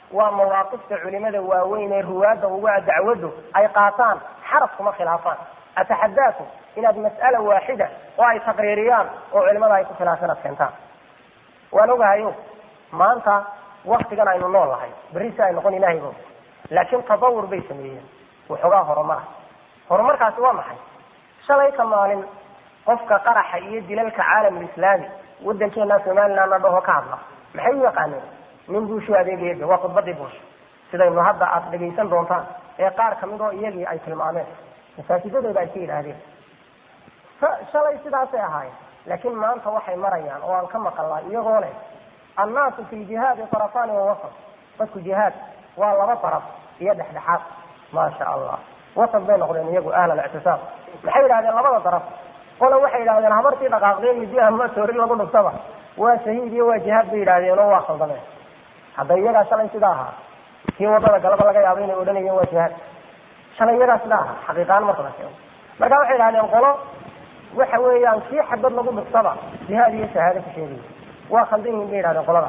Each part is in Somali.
ومواقف علماء واوين الرواد ودعوده أي قاطان حرفكم خلافان. أتحداكم إلى مسألة واحدة وأي تقريريان وعلماء يكون خلافنا كنتان ونوجه يوم ما أنت وقت كان عين الله هاي بريسة نقول إلهي بوم لكن تطور بيسميه وحقاه هرمار كاسوا معي شلي كمالين قفك قرح يدي لك عالم الإسلامي ودن كي الناس مالنا نضوه كعبنا محي يقانين من دوشي هذه جيدة وقت بدي بوش سيدا إنه هذا أطلقيسان دونتان إيقار كمدو إيجي أي كلمانين مساكدة دي بأيكيد هذه فشلي سيدا سيهاي لكن ما أنت وحي مريان وأن كما قال الله يقولي الناس في جهاد طرفان ووسط بس جهاد والله طرف يدح لحق ما شاء الله وسط بين قولين يقول أهل الاعتصام محيل هذا الله طرف قولوا وحيل هذا الهمرتي دقاقين مديها ما توري لقول الصبح وشهيدي وجهاد بيل هذه نواصل ضمين حتى يجا شلي سداها في وضع قلب لك يابين يقولون وجهاد شلي يجا سداها حقيقة مرة مرة وحيل هذا القولوا وحويان في حبب لقول الصبح بهذه الشهادة الشهيدية وخلدين بيل هذا القولوا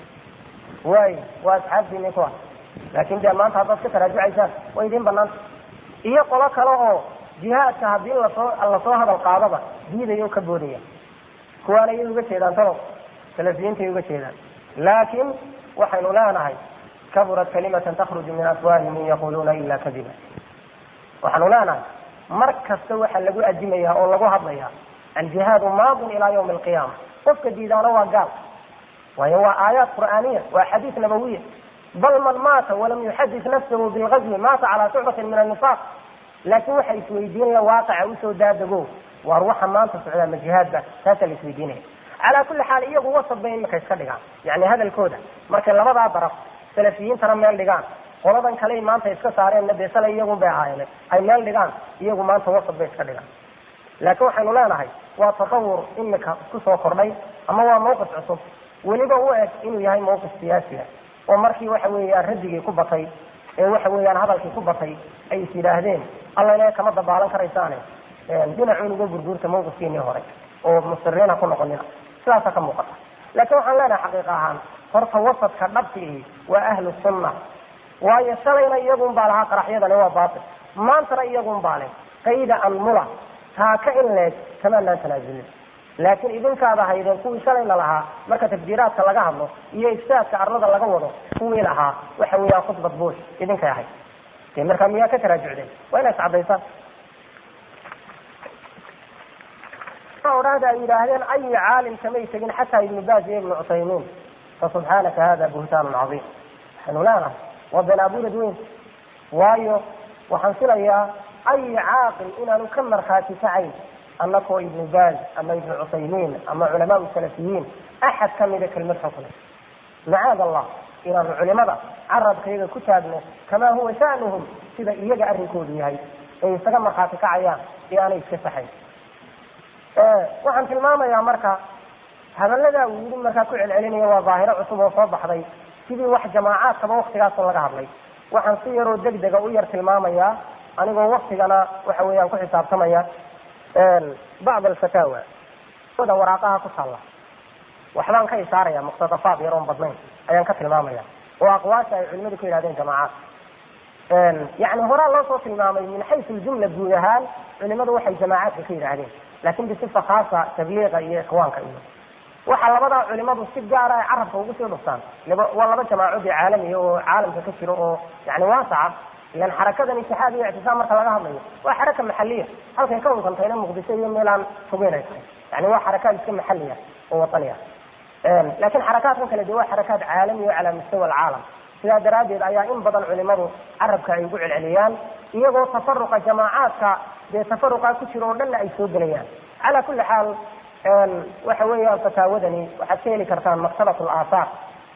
وأصحاب دين إخوان لكن ده ما أنت هتصك تراجع إيشان ويدين بنان إيه قلا كلاه جهاد كهدين الله صاحب القاعدة دي يوم كبودية كوانا يوجد شيئا ترى ثلاثين يوجد شيئا لكن وحين لا نهي كبرت كلمة تخرج من أفواههم يقولون إلا كذبا وحين لا نهي مركز سوح اللي جو أجمعها أو اللي جو هضمها الجهاد ماض إلى يوم القيامة قفك جيدان وقال وهو آيات قرآنية وحديث نبوية بل من مات ولم يحدث نفسه بالغزو مات على شعبة من النفاق لكن وحي سويدين لواقع وسوداد دقوه واروح ما انت سعودة من الجهاد ده تاسا لسويدينه على كل حال إيه هو وسط بين مكا يسكدقان يعني هذا الكودة مركا لما ضع طرف سلفيين ترى ميال دقان قولبا كلي ما انت يسكسارين نبي سلا إيهو بيعاينه أي ميال دقان إيهو ما انت وسط بين يسكدقان لكن وحي لا نهي وتطور إنك كسو قرني أما هو موقف عصب ولبا هو إنه يهي موقف سياسي ومركي وحوي الردقي كبطي وحوي هذا الكي كبطي أي سلاهدين الله لا كما ضبالان كريسانه دينا عينه برجورته موقف فيني هوري ومصرين كنا قلنا ثلاثة كم مقطع لكن وحنا لنا حقيقة عن فرص وسط كنبته وأهل السنة ويشترينا يقوم بالها قرحيدا هو باطل ما انترى يقوم باله قيد الملا هكذا لك كما لا تنازل لكن إذن كذا هيدا كوي شلينا لها مركة تفجيرات كلاجا هذا يستاذ كأرض الله جوده كوي لها وحوي خطبة بوش إذن كهاي مركة مياه كترجع له وين سعبيسا أوراد إلهين أي عالم كما يتجن حتى ابن باز ابن عثيمين فسبحانك هذا بهتان عظيم حنولانا وبنا أبو دوين وايو وحنصل يا أي عاقل إن نكمل خاتي سعيد أنك ابن باز أما ابن عثيمين أما علماء السلفيين أحد كم ذاك المدحفل معاذ الله إلى العلماء عرض كذا كتابنا كما هو شأنهم سيدا إيجا الركودي هاي يستقم خاتك عيان يعني يتكسحي وعن في الماما يا مركا هذا الذي يقول مركا كل العلمية وظاهرة عصوبة وصبح لي سيدي واحد جماعات كما وقت قاصل لك هذلي وعن صيروا دقدقة وير في الماما يا أنا قول وقت أنا وحويان كل حساب سمية بعض الفتاوى وده وراقها كسالة وحلان كي سارية مقتطفات يرون بضمين أيان كتل مامية وأقوات علمي كل هذين جماعات يعني هراء الله صوت المامي من حيث الجملة بجودهان علماء وحي جماعات كثيرة عليه لكن بصفة خاصة تبليغ أي إخوان كأنه وحلا بضع علماء السجارة عرف وقصي نصان والله بجماعة عالمي وعالم تكسره يعني واسعة لأن حركة الاتحادية اعتصام مركز لها وحركة محلية هل كيكون كنتين مقدسية ميلان فوقين يعني هو حركات محلية ووطنية لكن حركات ممكن لديها حركات عالمية على مستوى العالم سيدا دراديد أيها إن بدل علماء عرب كيقول العليان يقول تفرق جماعات بتفرق كتيرون للا أي سوق ليان على كل حال وحوية فتاودني وحكيلي كرتان مكتبة الآثار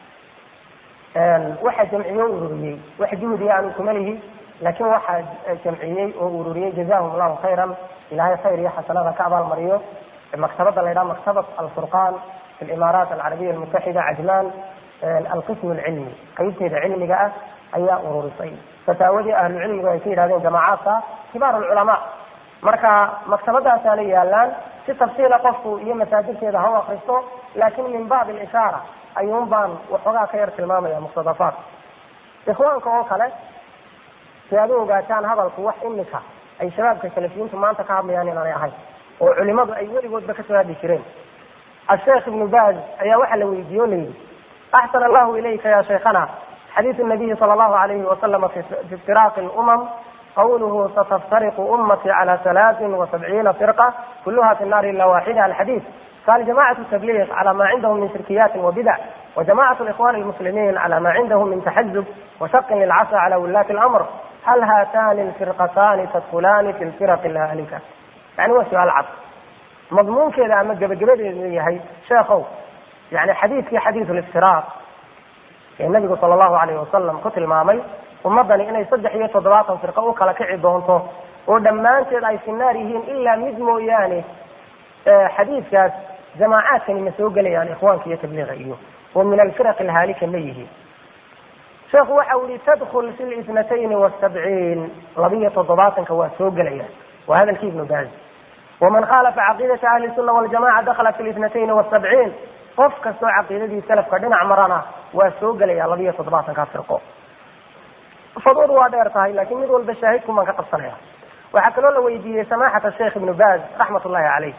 واحد جمعيه وأوروريه واحد جهد يعني كماله لكن واحد جمعيه وأوروريه جزاهم الله خيرا إلهي خير يا حسنا كعب المريو مكتبة اللي مكتبة الفرقان في الإمارات العربية المتحدة عجلان القسم العلمي قيد علمي جاء أي أوروريه فتاودي أهل العلم ويكيد هذه الجماعات كبار العلماء مركا مكتبة ثانية الآن في تفصيل قفوا هي مساجد كذا هو خريستو لكن من باب الإشارة أيهم بان وحقا خير المامة يا مقتضفات ikhwaanka oo kale si aad u ogaataan hadalku wax imika ay shabaabka salafiyiintu maanta ka hadlayaan inaanay ahayn oo culimadu ay weligoodba ka soo hadli jireen. الشيخ ابن باز ayaa waxa la weydiiyo leeyahay أحسن الله إليك يا شيخنا حديث النبي صلى الله عليه وسلم في افتراق الأمم قوله ستفترق أمتي على 73 فرقة كلها في النار إلا واحدة. الحديث قال جماعة التبليغ على ما عندهم من شركيات وبدع، وجماعة الإخوان المسلمين على ما عندهم من تحزب وشق للعصا على ولاة الأمر، هل هاتان الفرقتان تدخلان في الفرق الهالكة؟ يعني هو سؤال عطف مضمون كذا أما قبل هي شيخو يعني حديث الافتراق يعني النبي صلى الله عليه وسلم قتل مامي ومضني إنه يصدح يتضباطهم فرقة وكلا كعب دونته ودمان تدعي في النارهين إلا مدمو يعني حديث كاس جماعات كان مسوق لي يعني إخوانك يتبلغ إيوه ومن الفرق الهالكة ليه شيخ وحاولي تدخل في 72 لبية الضباط كواسوق لي وهذا الكيف نباز. ومن خالف عقيدة أهل السنة والجماعة دخل في 72 قفك سوء عقيدة سلف كدنا عمرنا وسوق لي لبية الضباط كافرقو فضور وادير طاهي لكن يقول بشاهدكم من كقصنها. وحكلوا له ويدي سماحة الشيخ ابن باز رحمة الله عليه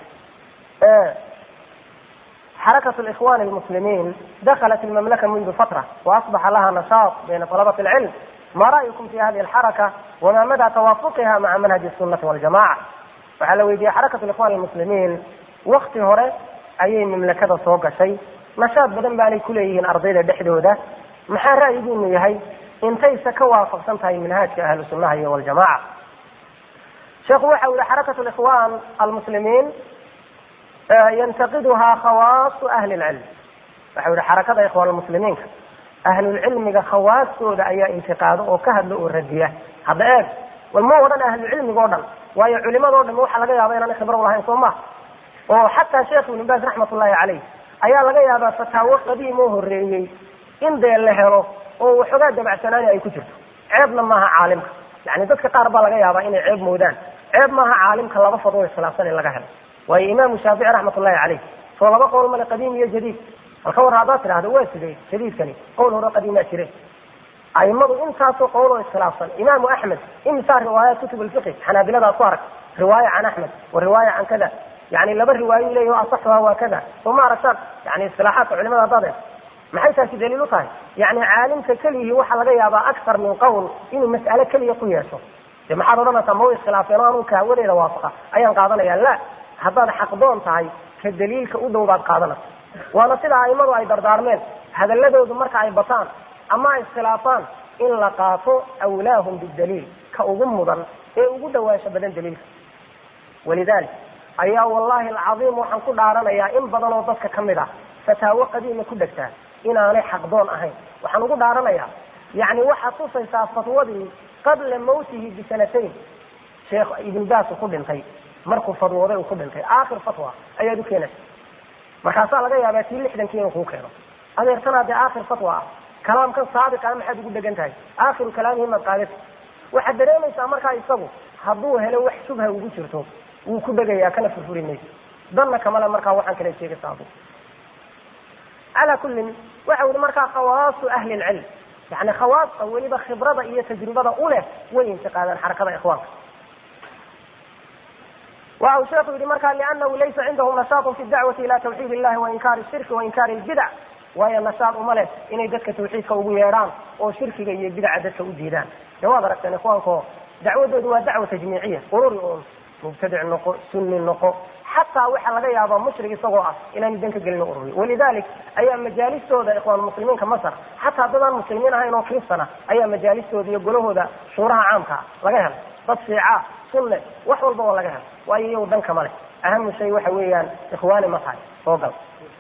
حركة الإخوان المسلمين دخلت المملكة منذ فترة وأصبح لها نشاط بين طلبة العلم، ما رأيكم في هذه الحركة وما مدى توافقها مع منهج السنة والجماعة؟ وعلى ويدي حركة الإخوان المسلمين وقت هوري أي مملكة صوغة شيء نشاط بدن بالي كليهن أرضية بحدودة محا رأيكم يهي انتي سكوافق سنتهي منهاج أهل السنة والجماعة. شيخ وحول حركة الإخوان المسلمين ينتقدها خواص أهل العلم. وحول حركة إخوان المسلمين أهل العلم خواص سودة أي انتقاد وكهد الردية هذا إيه والموضوع أهل العلم قولا وهي علماء قولا موحى لقيا بين خبر الله ينصمه. وحتى شيخ ابن باز رحمة الله عليه أيا لقيا فتاوى قديمه الرئيي إن دي اللهره وحقاد دبع سناني أي كتب عيبنا ماها عالمك يعني ذاتك قاربا لقيا إني عيب مودان عيب ماها عالمك الله بفضوه الثلاثين لقاها وهي إمام الشافعي رحمة الله عليه فوالله قول من القديم يا جديد الخور هذا هذا واسد جديد كني قوله قديم أشري أي مرض إن ساسوا قوله الثلاثين. إمام أحمد إن صار روايات كتب الفقه حنابلة صارت رواية عن أحمد ورواية عن كذا يعني لبر رواية إليه وأصحها وكذا ثم رشاد يعني اصطلاحات علماء ضابط ما حيث دليل طاي يعني عالم كليه وحلا جايبا أكثر من قول إنه مسألة كليه قياسه لما حضرنا سموه خلافنا وكاولي لوافقة أيا قاضنا يا لا هذا حقدون طاي كالدليل كأوده بعد قاضنا وأنا سلا عيمر أي دردارمين هذا الذي يدمرك أي بطان أما الخلافان إن لقاطوا أولاهم بالدليل كأضمضا وجوده واشبدن دليل. ولذلك أيها والله العظيم وحنقول دارنا يا إن بدنا وضفك كمدا فتاوى قديمة كدكتان إن أنا حقدون أهين وحنقول دارنا يا يعني واحد توصل فتوى قبل موته بسنتين شيخ ابن باز وخد انتهي مركو فتوى وخد انتهي آخر فتوى أي دكينة مركاسا لغا يا باتي لحدا كينو كو كينو هذا يرتنا دي آخر فتوى كلام كان صادق أنا محد يقول دقنتهي آخر كلامه ما قالت waxaa dareemaysaa markaa isagu hadduu helo wax shubha ugu jirto wuu ku dagayaa kana furfurinaysa danna kamala markaa waxaan kale sheegaysaa على كل وحول مركا خواص أهل العلم يعني خواص أولي بخبرة إيه تجربة أولى وينتقاد الحركة إخوانك. وأوشاف لمركا لأنه ليس عندهم نشاط في الدعوة إلى توحيد الله وإنكار الشرك وإنكار البدع وهي النشاط ملك إن يدك توحيدك وبيران أو شرك البدع دك وجيران. جواب ركتن إخوانكم دعوة دعوة تجميعية قرور مبتدع النقو سن النقو حتى وحا لغا يابا مشرك سوغو الى مدينك جلنا قرور. ولذلك اي مجالس سودا اخوان المسلمين كمصر حتى ضد المسلمين هاي نو كريستنا اي مجالس سودا يقولوهدا شورها عامكا لغا هل تصفيعات سنه wax walba waa laga helo waayo danka male aham shay waxa weeyaan ikhwaani masaay soo gal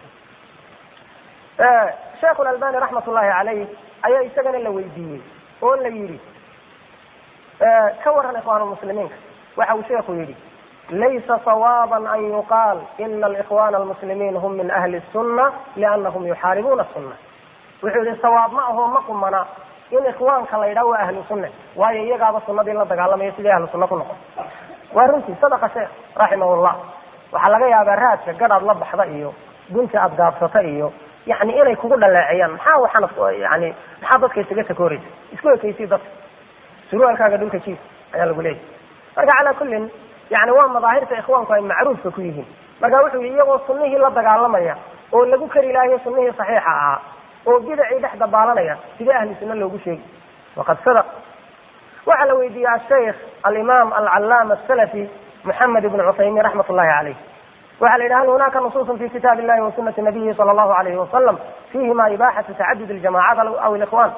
Sheikh Al-Albani rahmatullahi alayhi ayaa isagana la weydiiyay oo la yiri ka waran ikhwaan المسلمين waxa uu sheekhu yiri ليس صوابا أن يقال إن الإخوان المسلمين هم من أهل السنة لأنهم يحاربون السنة وحول الصواب معه مقمنا إن إخوان كلا يدعوا أهل السنة وهي يقعب السنة دي الله تقال لما يسيدي أهل السنة كلهم ورنتي صدق شيخ رحمه الله وحلقا يا برات قرأ الله بحضائيه قلت أبقاب سطائيه yani inay kugu dhaleeciyaan maxaa waxaan yani maxaa dadka isaga takooraysa isku ekaysi dadka surwaalkaaga dhulka jiif ayaa lagu leeyahy marka calaa kullin yani waa madaahirta ikhwaanku ay macruufka ku yihiin marka wuxuu yihi iyagoo sunnihii la dagaalamaya oo lagu kari lahayo sunnihii saxiixa ahaa oo bidacii dhex dabaalanaya sidee ahli sunna loogu sheegi waqad sadaq waxaa la weydiiyey ashaykh alimaam alcallaama asalafi moxamed ibn cuthaymiin raxmat ullahi caleyh waxaa la yidhi hal hunaaka nusuusun fi kitaab illahi wa sunati nabiyi sala allahu alayhi wasalam fihima ibaaxatu tacadud aljamacaat aw alikhwan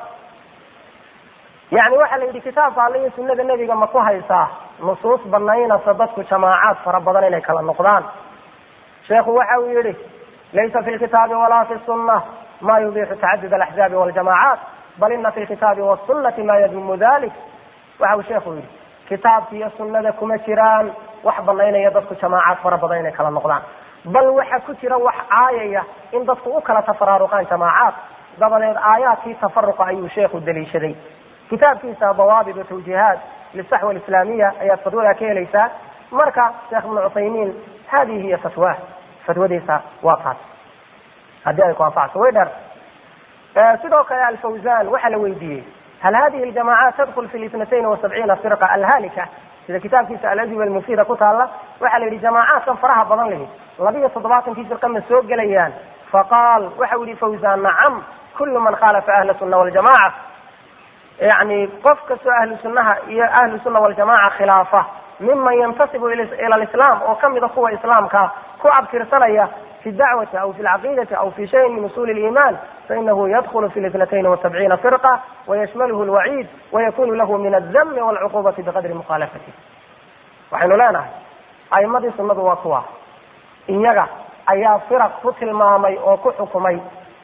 yani waxaa la yidhi kitaabka alle iyo sunada nebiga ma ku haysaa nusuus banaynaysa dadku jamaacaad fara badan inay kala noqdaan sheekhu waxa uu yihi laysa fi lkitaabi walaa fi sunna ma yubixu tacadud alaxzaabi waljamacaat bal ina fi lkitaabi wasunati ma yadumu dalik waxa uu sheekhu yihi kitaabki iyo sunada kuma jiraan wax banaynaya dadku jamaacaad fara badan inay kala noqdaan bal waxa ku jira wax caayaya in dadku u kala tafaraaruqaan jamaacaad dabadeed aayaadkii tafaruqa ayuu sheekhu daliishaday kitaabkiisa dawaabit wa tawjiihaat lisaxwa alislaamiya ayaad fatwada ka helaysaa marka sheekh ibnu cuthaymiin hadihi hiya fatwah fatwadiisa waa taas haddii ay ku anfacso way dheer sidoo kale alfawzan waxaa la weydiiyey hal hadihi aljamacaat tadkul fi اثنتين وسبعين firqa alhalika sida kitaabkiisa aladiba almufida ku taala waxaa la yidhi jamaacaadkan faraha badan lihi 72 firqa ma soo gelayaan faqaal waxa uu yihi fawzan nacam kul man khalafa ahla sunna waljamaca yani qof kastoo ahlu sunnaha iyo ahlu sunna waljamaca khilaafa miman yantasibu ila alislam oo kamida kuwa islaamka ku abtirsanaya في الدعوة أو في العقيدة أو في شيء من أصول الإيمان فإنه يدخل في 72 فرقة ويشمله الوعيد ويكون له من الذم والعقوبة بقدر مخالفته وحين لا نهي أي مضي سنة وقوة إن يقع أي فرق فتل مامي أو كحكمي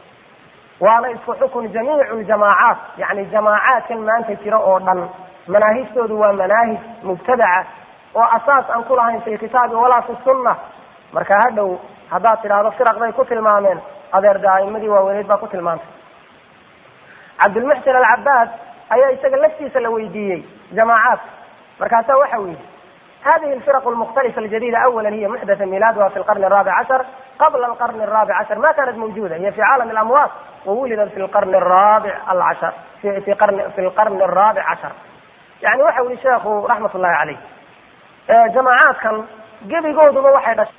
وأنا إسكحكم جميع الجماعات يعني جماعات ما أنت ترى مناهج تدوى مناهج مبتدعة وأساس أن كلها في الكتاب ولا في السنة marka hadhow haddaad tidhaahdo firaq bay ku tilmaameen adeer daa'imadii waaweyneyd baa ku tilmaantay cabdulmuxsin alcabaad ayaa isaga laftiisa la weydiiyey jamaacaat markaasaa waxa uu yidhi hadihi alfiraq almukhtalifa aljadida awala hiya muxdatha milaaduha fi lqarni الرابع عشر qabla alqarni الرابع عشر ma kanat mawjuda hiya fi caalam اlamwaat wawulidat fi lqarni الرابع عشر fi lqarni الرابع عشر yani waxa u yihi sheekhu raxmat ullahi caleyh jamaacaadkan gebigooduba waxay dhashay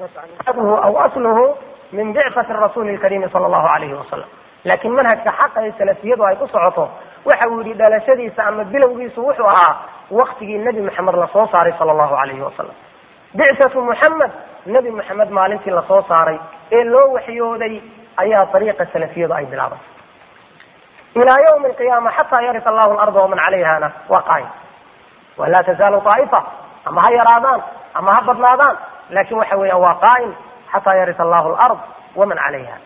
أو أصله من بعثة الرسول الكريم صلى الله عليه وسلم لكن منهج حق السلفية أي قصعته وحولي دلشديس أما بلوغيس وحوها وقت النبي محمد صلى الله عليه وسلم بعثة محمد النبي محمد معلمتي لصوصاري إلا وحيودي أي طريقة السلفية أي بالعرض إلى يوم القيامة حتى يرث الله الأرض ومن عليها وقائم ولا تزال طائفة أما هي رادان أما هبط نادان لكن وحوي قائم حتى يرث الله الأرض ومن عليها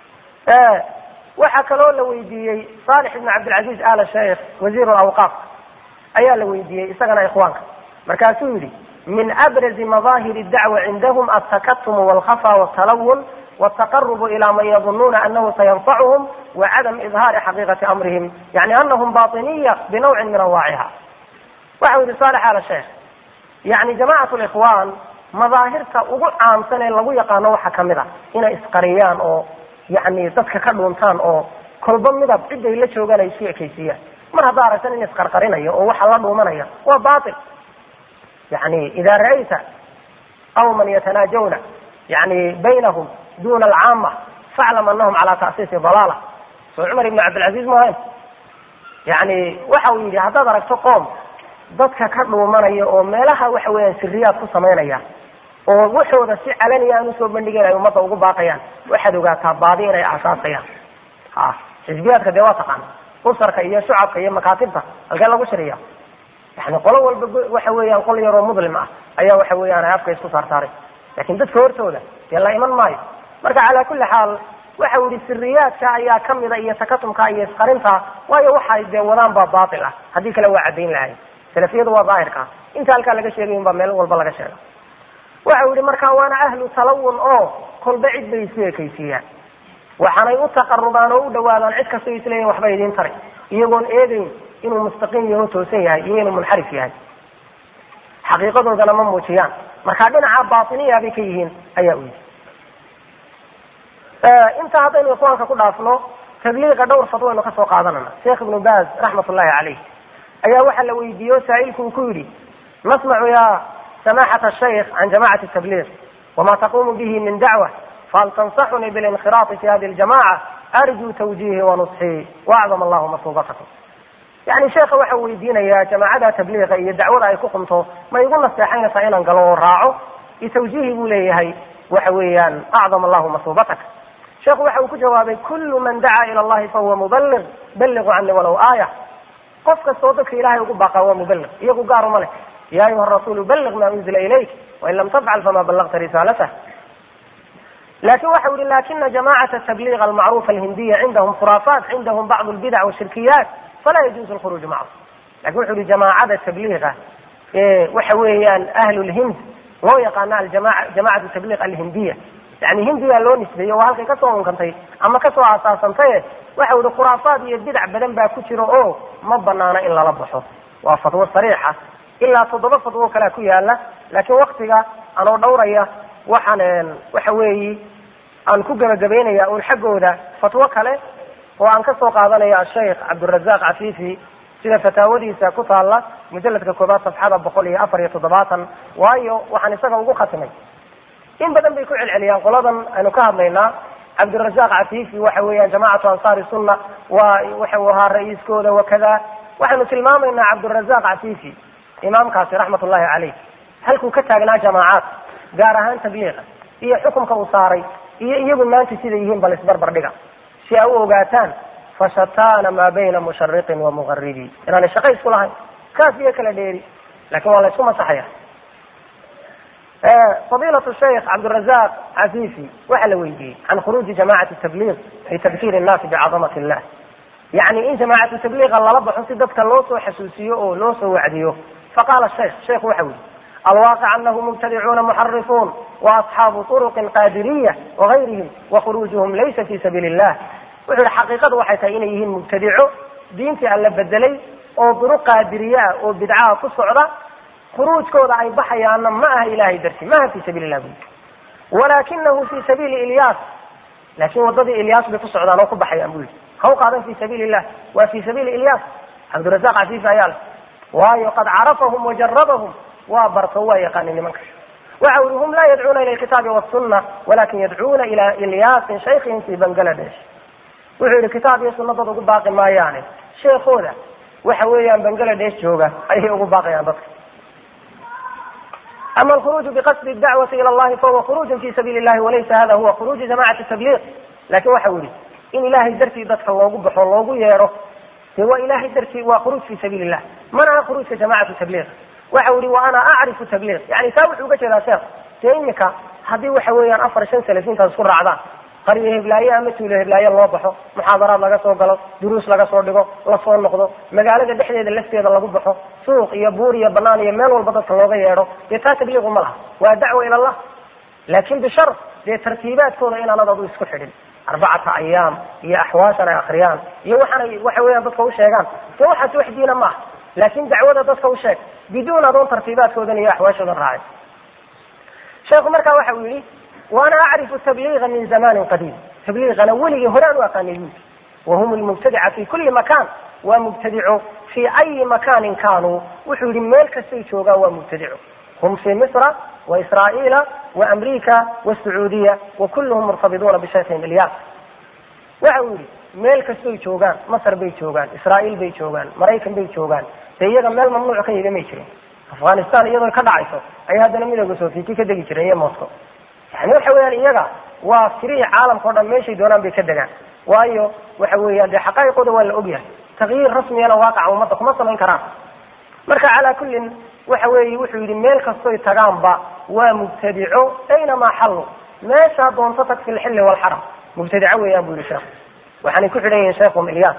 وحكى له لويدي صالح بن عبد العزيز آل الشيخ وزير الأوقاف أيا لويدي استغنى إخوانك مركاسوري من أبرز مظاهر الدعوة عندهم التكتم والخفا والتلون والتقرب إلى من يظنون أنه سينفعهم وعدم إظهار حقيقة أمرهم يعني أنهم باطنية بنوع من أنواعها وحوي صالح آل الشيخ يعني جماعة الإخوان مظاهرta ugu caamsan ee lagu yaqaano waxa kamida inay isqariyaan oo yani dadka ka dhuuntaan oo kolba midab cid ay la joogaan ay soo ekeysiyaan mar hadaa aragtan in isqarqarinayo oo waxa la dhuumanaya waa baatil yani idha ra'ayta qawman yatanajawna yani baynahum duna al-'amma fa'lam annahum ala ta'sis dalalah so Umar ibn Abd al-Aziz muhaim yani waxa uu yiri hadaa aragto qoom dadka ka dhuumanaya oo meelaha waxa weeyaan sirriyaad ku sameynaya oo wuxuuda si calaniya aan soo bandhigay umada ugu baaqayaan waxaad ogaataa baadi inay aasaasayaan xisbiyaadka dee waa taqaan usarka iyo shucabka iyo makaatibta halkee lagu shiriya yani qolo walba waxa weeyaan qol yaroo muslim ah ayaa waxa weeyaan afka isku saartaaray laakiin dadka hortooda dee la iman maayo marka calaa kulli xaal waxa uu yidhi sirriyaadka ayaa kamida iyo takatumka iyo isqarinta waayo waxay dee wadaan baa baatil ah haddii kale waa caddayn lahayn salafiyadu waa daahirka inta halkaa laga sheegay in baa meel walba laga sheega waxa uu yidhi markaa waana ahlu talawun oo kolba cid bay isu ekaysiiyaan waxaanay u taqarubaan oo u dhawaadaan cid kastoo isleeyihin waxba idiin taray iyagoon eegayn inuu mustaqiim yaho toosan yahay iyo inuu munxarif yahay xaqiiqadoodana ma muujiyaan markaa dhinaca baatiniya bay ka yihiin ayaa u yidhi inta haddaynu ikhwaanka ku dhaafno tabliiqa dhowr fatwaynu kasoo qaadanana. sheekh ibnu baaz raxmatullahi caleyh ayaa waxaa la weydiiye o saa'ilku uu ku yidhi nasmacu ya samaxata shaykh can jamacati tabliiq wama taqumu bihi min dacwa fahal tansaxunii bilinkhiraati fi hadi ljamaca arjuu tawjiihi wanusxii waacdam allahu masuubatakum. yani sheekha waxa uu weydiinayaa jamaacada tabliiqa iyo dacwada ay ku qumto ma igu naseexaynaysaa inaan galo oo raaco iyo tawjiihi buu leeyahay waxa weeyaan acdam allahu masuubataka. sheekhu waxa uu ku jawaabay kullu man dacaa ila allahi fahuwa mubaliq balliquu cani walow aaya. qof kastoo dadka ilahay ugu baaqa waa mubaliq, iyagu gaar uma leh. ya ayuha rasuulu balliq ma unzila ilayk wain lam tafcal fama ballagta risaalatah. lakin waxa u yihi lakina jamacata tabliiq almacrufa alhindiya cindahum khuraafaat cindahum bacdu lbidac washirkiyaat falaa yajuuzu lkhuruuju macahu. lakin wuxu yihi jamaacada tabliiqa waxa weeyaan ahlu lhind loo yaqaana jamacatu tabliiq alhindiya, yani hindiya loo nisbeeyo waa halkay kasoo unkantay ama kasoo aasaasantaye waxa yihi khuraafaad iyo bidac badan baa ku jira oo ma banaana in lala baxo. waa fatwo sariixa, ilaa 7 fatwo kalea ku yaala. laakiin waktiga anoo dhowraya waxaan waxa weeyi aan ku gebagabaynaya un xaggooda fatwo kale oo aan kasoo qaadanaya asheikh cabdirazaaq cafiifi sida fataawadiisa ku taala mujaladka 1 safxada 174. waayo waxaan isaga ugu khatimay in badan bay ku celceliyaan qoladan aynu ka hadlaynaa. cabdirazaaq cafiifi waxa weeyaan jamaacatu ansaari sunna waxa uu ahaa ra-iiskooda wakada. waxaynu tilmaamaynaa cabdirazaaq cafiifi imaamkaasi raxmatullahi caleyh halkuu ka taagnaa jamaacaad gaar ahaan tabliiqa iyo xukumka uu saaray iyo iyagu maanta sida yihiin bal isbarbar dhiga si ay u ogaataan fashataana maa bayna mushariqin wa muqaribi inaanay shaqo isku lahayn kaas iyo kala dheeri lakin waa la isku masaxaya. fadiilatu sheikh cabdirazaaq cafiifi waxaa la weydiiyey can khuruuji jamacati tabliiq fi tadkiiri innaasi bicadamati illah, yani in jamaacatu tabliiqa lala baxo si dadka loo soo xasuusiyo oo loo soo wacdiyo. faqaala sheikhu waxa yihi alwaaqic anahu mubtadicuuna muxarifuun waasxaabu turuqin qaadiriya wagayrihim wakhuruujuhum laysa fi sabiili illah. wuxuu yihi xaqiiqadu waxay tahay inay yihiin mubtadico diintii alla bedelay oo duruq qaadiriyaa oo bidcaha ku socda. khuruujkooda ay baxayaana ma aha ilahay darti, maaha fi sabiili illah buyi walakinahu fi sabiili ilyaas, laakin wadadii ilyaas bay ku socdaan oo ku baxayaan bu yihi. ha u qaadan fi sabiili illah, waa fi sabiili ilyaas. cabdirazaaq cafiifi ayaa le waayo qad carafahum wajarabahum waa barto waa yaqaanin nimanka. waxa uri hum laa yadcuuna ila alkitaabi wasunna walakin yadcuuna ila ilyaasin shaykhihim fi bangladesh. wuxuu yihi kitaab iyo sunna dad ugu baaqi maayaane sheekooda waxa weeyaan bangladesh jooga ayay ugu baaqayaan dadka. ama alkhuruuju biqasdi dacwati ila allahi fahuwa khuruujun fi sabiili illahi walaysa hada huwa khuruuju jamacati tabliiq. lakin waxa yihi in ilahay dartii dadka loogu baxo loogu yeedho dee waa ilahay dartii waa khuruuj fi sabiili illah, mana aha khuruujka jamacatu tabliiq. waxa yihi wa ana acrifu tabliiq, yani saa wuxuu uga jeedaa sheekh dee imika haddii waxa weeyaan 4-5 salafiintaas isku raacdaan qaryo heblaaye ama tuulo heblaaye loo baxo muxaadaraad laga soo galo duruus laga soo dhigo lasoo noqdo magaalada dhexdeeda lafteeda lagu baxo suuq iyo buur iyo banaan iyo meel walba dadka looga yeedho dee taa tabliiqu ma laha, waa dacwa ila allah. laakin bishar dee tartiibaadkooda inaanad adu isku xidhin 4 ayaam iyo axwaashan ay akriyaan iyo waxaanay waxa weeyaan dadka u sheegaan dee waxaas wax diina maaha. laakin dacwada dadka u sheeg biduun adoon tartiibaadkoodan iyo axwaashoodan raacin. sheekhu markaa waxa uu yihi وانا اعرف التبليغ من زمان قديم. تبليغنا ولي هران وقانيين وهم المبتدع في كل مكان ومبتدع في اي مكان كانوا وحول ميل كسي جوغا ومبتدع. هم في مصر واسرائيل وامريكا والسعوديه وكلهم مرتبطون بشيخهم الياس. وحول ميل كسي جوغان مصر بي جوغان اسرائيل بي جوغان مريكان بي جوغان تيغا ميل ممنوع كيغا ما جيرين. افغانستان iyadoo ka dhacayso ay hadana midowga Sovieti ka degi jireen Moscow. يعني waxa weeyaan iyaga waa firii caalamka oo dhan meeshay doonaan bay ka degaan waayo waxa weeyaan de xaqaayiqooda waa la ogyahay tagyiir rasmiyana waaqaca ummadda kuma samayn karaan. marka calaa kullin waxa weeye wuxuu yidhi meel kastoy tagaanba waa mubtadico aynama xallu meeshaa doonto tag fi lxilli walxaram mubtadico weeyaan buu yidhi sheekhu waxaanay ku xidhan yihiin sheekhum ilyaas.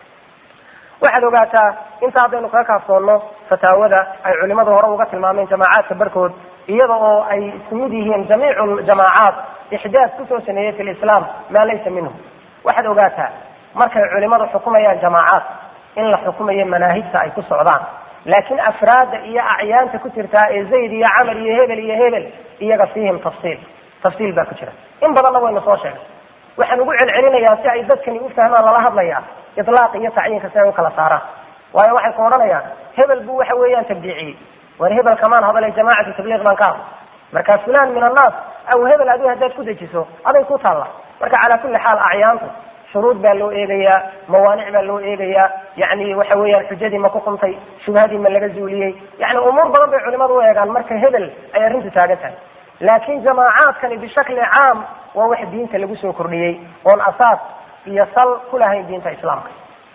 waxaad ogaataa inta haddaynu kaga kaaftoonno fataawada ay culimadu hore uga tilmaameen jamaacaadka barkood iyada oo ay isku mid yihiin jamiicu jamaacaat ixdaad kusoo sameeyey fi lislaam maa laysa minhu. waxaad ogaataa markay culimadu xukumayaan jamaacaat in la xukumayo manaahijta ay ku socdaan, laakiin afraadda iyo acyaanta ku jirtaa ee zayd iyo camar iyo hebel iyaga fiihim tafsiil baa ku jira. in badanna waynu soo sheegay waxaan ugu celcelinayaa si ay dadkani u fahmaan lala hadlayaa itlaaq iyo tacyiinka si ay u kala saaraan waayo waxay ku odhanayaan hebel buu waxa weeyaan tabdiiciyey war hebel kamaan hadalay jamaacatu tabliiq baan ka hadlay marka fulaan min annaas aw hebel adigu haddaad ku dejiso aday ku taalla marka calaa kulli xaal acyaantu shuruud baa loo eegayaa mawaanic baa loo eegayaa yani waxa weeyaan xujadii ma ku quntay shubhadii ma laga zuuliyey yani umuur badan bay culimadu u eegaan marka hebel ay arrintu taagan tahay laakiin jamaacaadkani bishakli caam waa wax diinta lagu soo kordhiyey oon asaas iyo sal ku lahayn diinta islaamka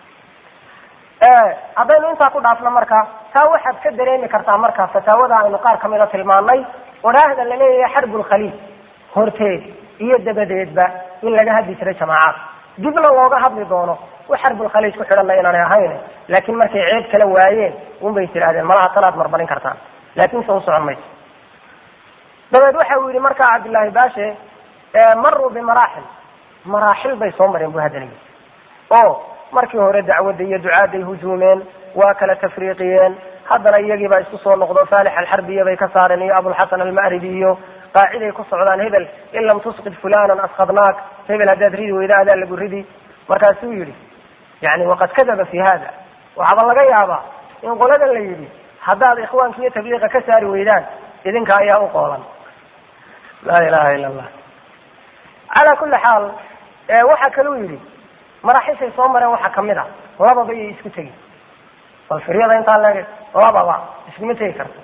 haddaynu intaa ku dhaafno marka taa waxaad ka dareemi kartaa marka fataawada aynu qaar kamida tilmaanay odhaahda la leeyahay xarbulkhaliij horteed iyo dabadeedba in laga hadli jiray jamaacaad dibna looga hadli doono wax xarbulkhaliij ku xidhanna inaanay ahayn laakiin markay ceeb kala waayeen unbay tidhahdeen malaha tanaad marmarin kartaan laakiin se u socon mayso dabeed waxa uu yidhi markaa cabdillaahi baashe maruu maraaxil bay soo mareen bu haddana yii oo markii hore dacwadda iyo ducaaday hujuumeen waa kala tafriiqiyeen haddana iyagiibaa isku soo noqdo faalix alxarbiya bay ka saareen iyo abulxasan alma'ribi iyo qaaciday ku socdaan hebel in lam tusqid fulanan askadnaak hebel haddaad ridi weyda adaa lagu ridi markaasuu yidhi yani waqad kadaba fi hada waxaaba laga yaabaa in qoladan la yidhi haddaad ikhwaanka iyo tabliiqa ka saari weydaan idinka ayaa u qoolan laa ilaha ila allah calaa kulli xaal waxa kaluu yidhi maraaxishay soo mareen waxaa kamid a lababa iyo isku tegi bal firyada intaa leeg lababa iskuma tegi karto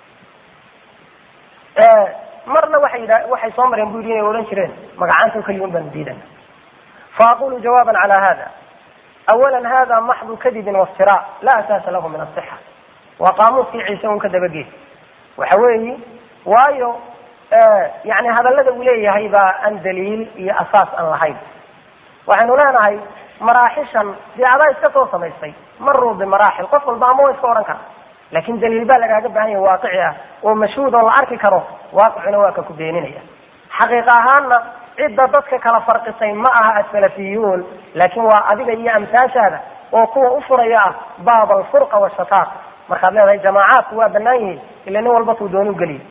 marna waxay soo mareen bu yidhi inay odhan jireen magacaanta keligun baanu diidana faaqulu jawaaban calaa hada awala hada maxdu kadibin waftira la asaasa lahu min asixa waa qaamuuskii ciise un ka dabageed waxa weeyi waayo yani hadallada uu leeyahay baa aan daliil iyo asaas aan lahayn waxaynu leenahay maraaxishan dee adaa iska soo samaystay maruu bimaraaxil qof walba ama wa iska odhan kara laakin daliil baa lagaaga baahan yahay waaqici ah oo mashhuud oo la arki karo waaqicuna waa ka ku beeninaya xaqiiqa ahaanna cidda dadka kala farqisay ma aha asalafiyuun laakin waa adiga iyo amsaashaada oo kuwa u furaya ah baab alfurqa washataaq markaad leedahay jamaacaadku waa banaan yihiin ila nin walba tuu doonu geliyo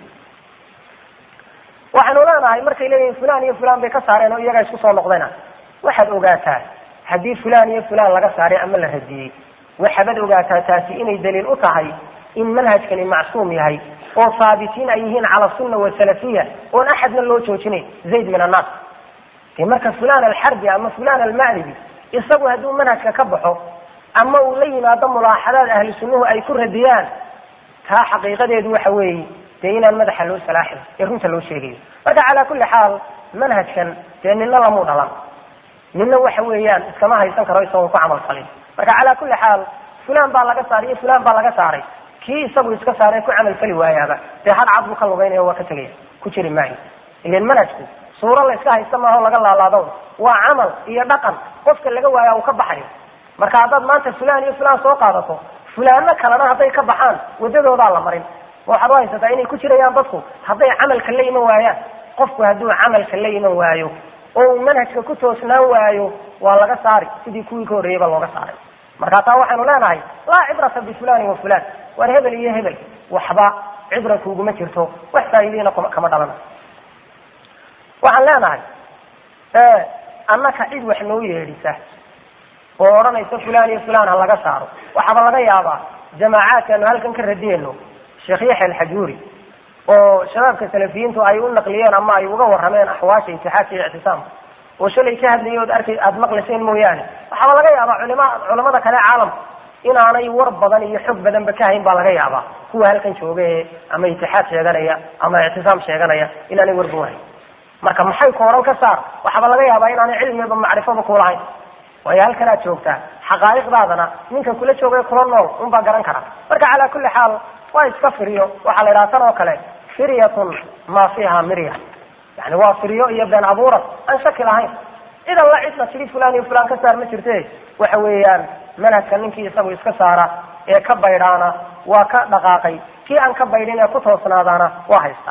waxaanu leenahay markay leeyihin fulan iyo fulan bay ka saareen oo iyagaa isku soo noqdayna waxaad ogaataa haddii fulan iyo fulan laga saaray ama la radiyey waxaabad ogaataa taasi inay daliil u tahay in manhajkani macsuum yahay oo haabitiin ay yihiin cala sunna wasalafiya oon axadna loo joojinayn zayd min annaas dee marka fulan alxarbi ama fulan alma'ribi isagu hadduu manhajka ka baxo ama uu la yimaado mulaaxadaad ahli sunnuhu ay ku radiyaan taa xaqiiqadeedu waxa weeye dee inaan madaxa loo salaaxin ee runta loo sheegayo marka calaa kulli xaal manhajkan dee nina lamuu dhalan nina waxa weeyaan iskama haysan karo isagoon ku camal falin marka calaa kulli xaal fulan baa laga saaray iyo fulan baa laga saaray kii isagu iska saaray ku camal fali waayaaba dee had cad buu ka lugaynaya waa ka tegaya ku jiri maayo ilan manhajku suuro la iska haysta maaho laga laalaado waa camal iyo dhaqan qofka laga waaya uu ka baxayo marka haddaad maanta fulan iyo fulan soo qaadato fulaano kalena hadday ka baxaan wadadoodaa la marin waxaad u haysataa inay ku jirayaan dadku hadday camalka la iman waayaan qofku hadduu camalka la iman waayo oo uu manhajka ku toosnaan waayo waa laga saari sidii kuwii ka horreeyey baa looga saaray marka taa waxaynu leenahay laa cibrata bifulani wa fulan waar hebel iyo hebel waxba cibra kuuguma jirto wax faa'iideyna kama dhalana waxaan leenahay annaka cid wax noo yeedhisa oo odhanaysa fulan iyo fulan ha laga saaro waxaaba laga yaabaa jamaacaadkaanu halkan ka radiyeyno sheekh yaxya alxajuuri oo shabaabka salafiyiintu ay u naqliyeen ama ay uga warrameen axwaasha intixaadka iyo ictisaamka oo shalay ka hadlayay ood aada maqlayseen mooyaane waxaaba laga yaabaa culamada kale caalamka inaanay war badan iyo xog badanba ka hayn baa laga yaabaa kuwa halkan jooga ee ama intixaad sheeganaya ama ictisaam sheeganaya inaanay warba wahayn marka maxay ku odhan ka saar waxaaba laga yaabaa inaanay cilmiba macrifaba kuulahayn waayo halkan aad joogtaa xaqaa'iqdaadana ninka kula jooga kula nool unbaa garan kara marka calaa kulli xaal waa iska firyo waxaa la yidhaha tan oo kale firyatun maa fiiha mirya yani waa firyo iyo been abuurad aan shaki lahayn cidan la cidna tidhi fulan iyo fulan ka saar ma jirte waxa weeyaan manhajka ninkii isagu iska saara ee ka baydhaana waa ka dhaqaaqay kii aan ka baydhin ee ku toosnaadaana waa haystaa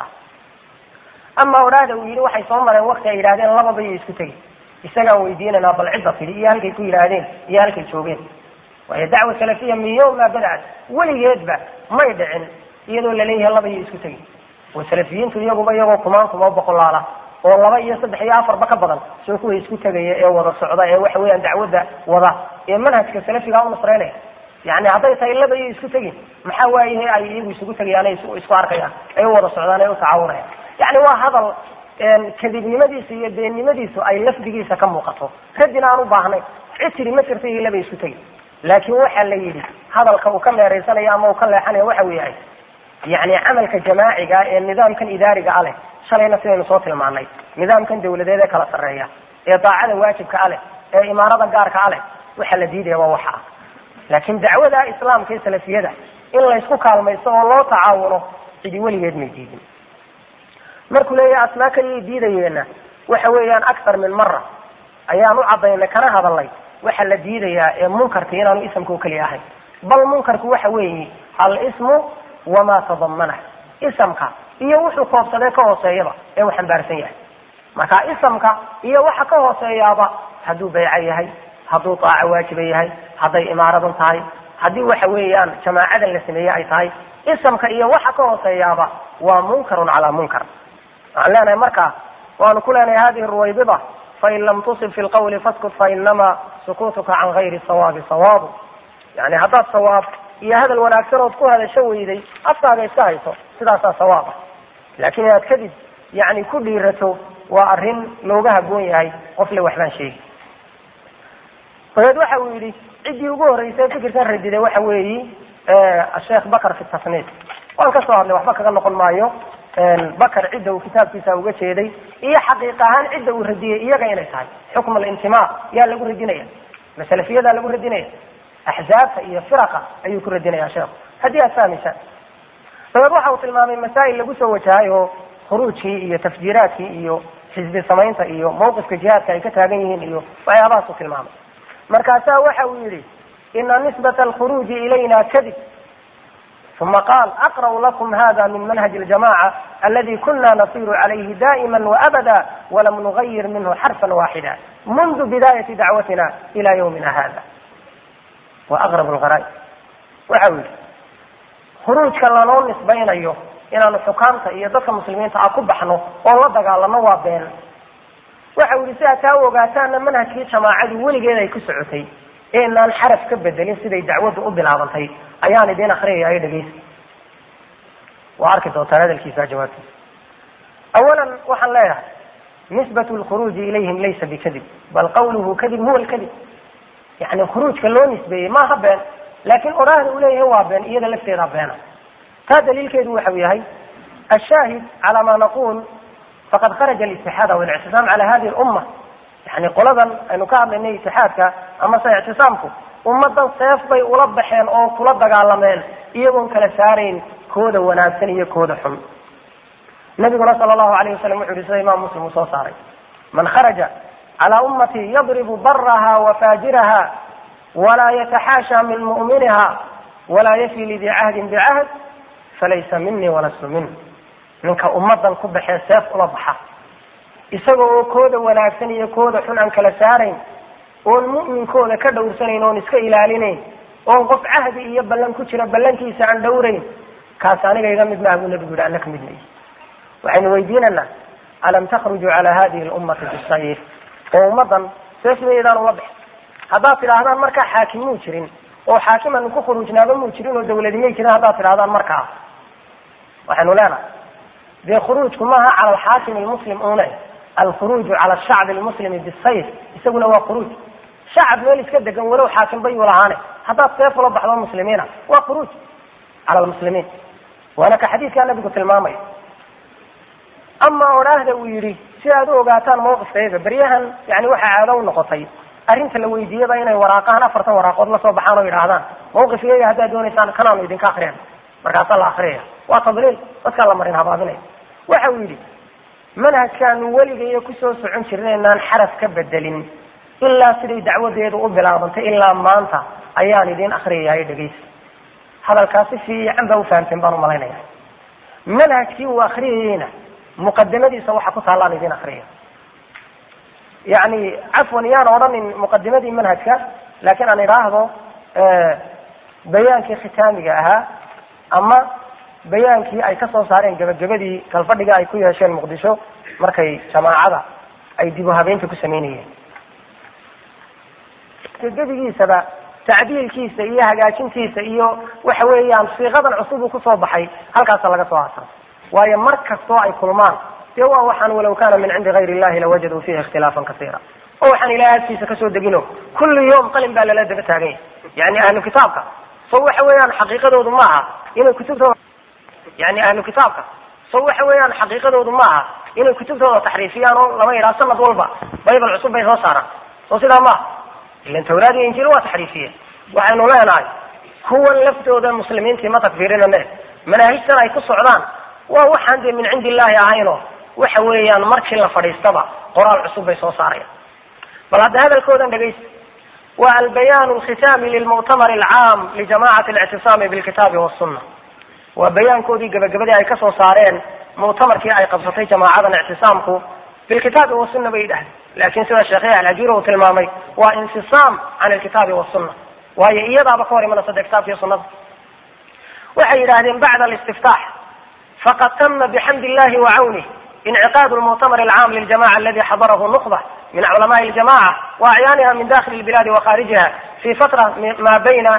ama odhaahda uu yidhi waxay soo mareen wakti ay yidhahdeen lababa iyo isku tegi isagaan weydiinaynaa bal cidda tidhi iyo halkay ku yidhaahdeen iyo halkay joogeen waayo dacwa salafiya min yawm maa badacat weligeedba may dhicin iyadoo laleeyahay laba iyo isku tegi oo salafiyiintu iyagoo kumaan kuma boqolaala oo 2 iyo 3 iyo 4 ka badan soo kuwa isku tagaya ee wada socda ee waxa weeyaan dacwada wada ee manhajka salafiga u nasreynay yani haday tahay laba iyo isku tagin maxaa waayahay ay iyagu isugu tagayaan isku arkayaan ay wada socdaan ay u tacaawunayaan yani waa hadal kadibnimadiisa iyo beennimadiisu ay lafdigiisa ka muuqato radina aan u baahnay citri ma jirtay laba isku tagin laakiin waxa la yiri hadalka uu ka meereysanayo ama uu ka leexanayo waxa weeyay yani amalka jamaaciga ee nidaamkan idaariga ah shalayna sidaynu soo tilmaanay nidaamkan dawladeed ee kala sareeya ee daacada waajibka ah ee imaarada gaarka ah waxa la diiday waa waxa laakiin dacwada islaamka ee salafiyada in la isku kaalmaysto oo loo tacaawuno sidii waligeed ma diidin markuu leeyahay asmaaka iyo diidayna waxa weeyaan akthar min marra ayaan u cadaynay kana hadalay waxa la diidayaa ee munkarka inaanu ismku kaliya ahay bal munkarku waxa weeyii al ismu wama tadammana ismka iyo wuxuu koobsaday ka hooseeyaba ee waxan baarsan yahay marka ismka iyo waxa ka hooseeyaba haduu bay'ay yahay haduu taaca waajib yahay haday imaaradan tahay hadii waxa weeyaan jamaacada la sameeyay ay tahay ismka iyo waxa ka hooseeyaba waa munkarun ala munkar علنا مركا ونقول أن هذه الرويبضة فإن لم تصب في القول فاسكت فإنما سكوتك عن غير الصواب صواب يعني هذا الصواب هي هذا الوناكسر وتكون هذا الشوي ذي أفتى يستاهيته سداسة صوابه لكن هذا كذب يعني كل يرتو وأرهن لوجها بوي هاي قفل وحبان شيء فهذا وحويلي عندي يقول رئيسة فكرة تردد وحويلي الشيخ بكر في التصنيف وانكسر لي وحبك نقول مايو بكر عده وكتاب في ساوغة شيدي إيه حقيقة هان عده وردية إيه غير إنسان حكم الانتماء يا لقوا ردينية مثلا في هذا لقوا ردينية أحزاب إيه فرقة أي كل ردينية يا شيخ هذه الثامنة فيروحوا في المام مسائل لقوا سوتها إيه خروج إيه تفجيرات إيه حزب سماين إيه موقف كجهات كي كتاجين إيه وعيارات في المام مركزا وحويري إن نسبة الخروج إلينا كذب ثم قال أقرأ لكم هذا من منهج الجماعة الذي كنا نصير عليه دائما وأبدا ولم نغير منه حرفا واحدا منذ بداية دعوتنا إلى يومنا هذا وأغرب الغرائب وعويل خروج كالانون نسبين أيوه إن الحكام يدك المسلمين تعقب حنو والله دقال نوابين وعويل ساعتها وقاتانا منهج جماعة ولي جيدا يكسعوتي إن الحرف كبدلين سيدي دعوته أبي العظمتي أياني دين أخرية أي دقيس وعركة وتراد الكيسة جواتي أولا وحن لا يحب نسبة الخروج إليهم ليس بكذب بل قوله كذب هو الكذب يعني الخروج كله نسبة ما هبين لكن أراد إليه هو هبين إذا لفتي ربنا هذا دليل كيد وحويهي الشاهد على ما نقول فقد خرج الاتحاد والاعتصام على هذه الأمة يعني قلبا أنه كعب لأنه اتحادك أما سيعتصامكم ummadan seef bay ula baxeen oo kula dagaalameen iyagoon kala saareen kooda wanaagsan iyo kooda xun nabiguna sallallahu alayhi wasallam wuxuu yiri imaam muslim soo saaray man kharaja ala ummati yadribu barraha wa fajiraha wala yatahasha min mu'minha wala yafi li bi'ahdin bi'ahd falaysa minni wa lastu minni ninka ummadan ku baxay seef ula baxa isagoo kooda wanaagsan iyo kooda xun aan kala saareen والمؤمن كودا كدورسنين oo iska ilaalinayn oo qof ahdi iyo ballan ku jira ballankiisa aan dhowrayn kaas aniga iga mid ma abu nabi guud anaka mid leeyahay waxaynu weydiinana alam takhruju ala hadhihi al-ummah bis-sayf ummadan sayfeedan wadax hada tiraahdan marka xaakim mu jirin oo xaakiman ku khurujnaaba mu jirin oo dawladnimay jirin hada tiraahdan marka waxaynu leena bi khurujku maaha ala al-hakim al-muslim al-khuruj ala al-sha'b al-muslim bis-sayf isaguna waa khuruj شعب مالك كده ولو حاكم بي ولا هاني حتى سيف ولا بعض المسلمين وخروج على المسلمين وانا كحديث كان النبي قلت المامي اما وراه ويري سيادو قاتان موقف كيف بريهن يعني waxa caado noqotay arinta la weydiiyay inay waraaqahan afartan waraaqood la soo baxaan oo yiraahdaan mowqifkii hada doonaysaan kanaan idin ka akhriyaan markaas la akhriyo waa tadliil dadka la marin habaabinay waxa uu yiri manhajkan waligeeyo ku soo socon jirnaan xaraf ka bedelin إلا سيدي دعوة ديدو أبلاغنت إلا ما أنت أياني دين أخرية هاي دقيس هذا الكاسي في عنده وفانتين بانو ملاينا يعني منهج كيو أخرية هنا مقدمة دي سوى حقوصها الله دين أخرية يعني عفوا يانا وراني مقدمة دي منهجك لكن أنا راهضو بيان كي ختامي جاها أما bayaankii ay ka soo saareen gabagabadii kalfadhiga ay ku yeesheen muqdisho markay jamaacada ay dib u habeynta ku samaynayeen. gebigiisaba tacdiilkiisa iyo hagaajintiisa iyo waxa weeyaan siiqadan cusub uu kusoo baxay halkaasa laga soo asar. waayo mar kastoo ay kulmaan dee waa waxaan walow kaana min cindi gayri illahi lawajaduu fiihi ikhtilaafan kasiira, oo waxaan ilahay agtiisa kasoo degino kulli yoom qalin baa lala daba taagan yahay. yani ahlu kitaabka so waxa weeyaan xaqiiqadoodu ma aha inay kutubtooda yani ahlu kitaabka so waxa weeyaan xaqiiqadoodu ma aha inay kutubtooda taxriifiyaan oo lama yidhaha sanad walba baybal cusub bay soo saaraan. soo sidaa maaha, ilan tawraad iyo injiil waa taxriifiyeen. waxaynu leenahay kuwan laftooda muslimiintii ma takfiirinane, manaahijtan ay ku socdaan waa waxaan dee min cindi illaahi ahaynoo waxa weeyaan markii la fadhiistaba qoraal cusub bay soo saarayaan. bal hadda hadalkoodan dhegaysta. waa albayaan alkhitaami lilmuctamar alcaam lijamacati alictisaami bilkitaabi wasunna. waa bayaankoodii gabagabadii ay kasoo saareen muctamarkii ay qabsatay jamaacadan ictisaamku bilkitaabi wasunna bay yidhahdeen. laakiin sida sheekh alhajiir uu tilmaamay waa insisaam can alkitaabi wasunna, waayo iyadaaba ka hor imanaysa dee kitaabka iyo sunnada. waxay yidhahdeen bacda alistiftaax faqad tama bixamdi illahi wacawnih انعقاد المؤتمر العام للجماعة الذي حضره نخبة من علماء الجماعة وأعيانها من داخل البلاد وخارجها في فترة ما بين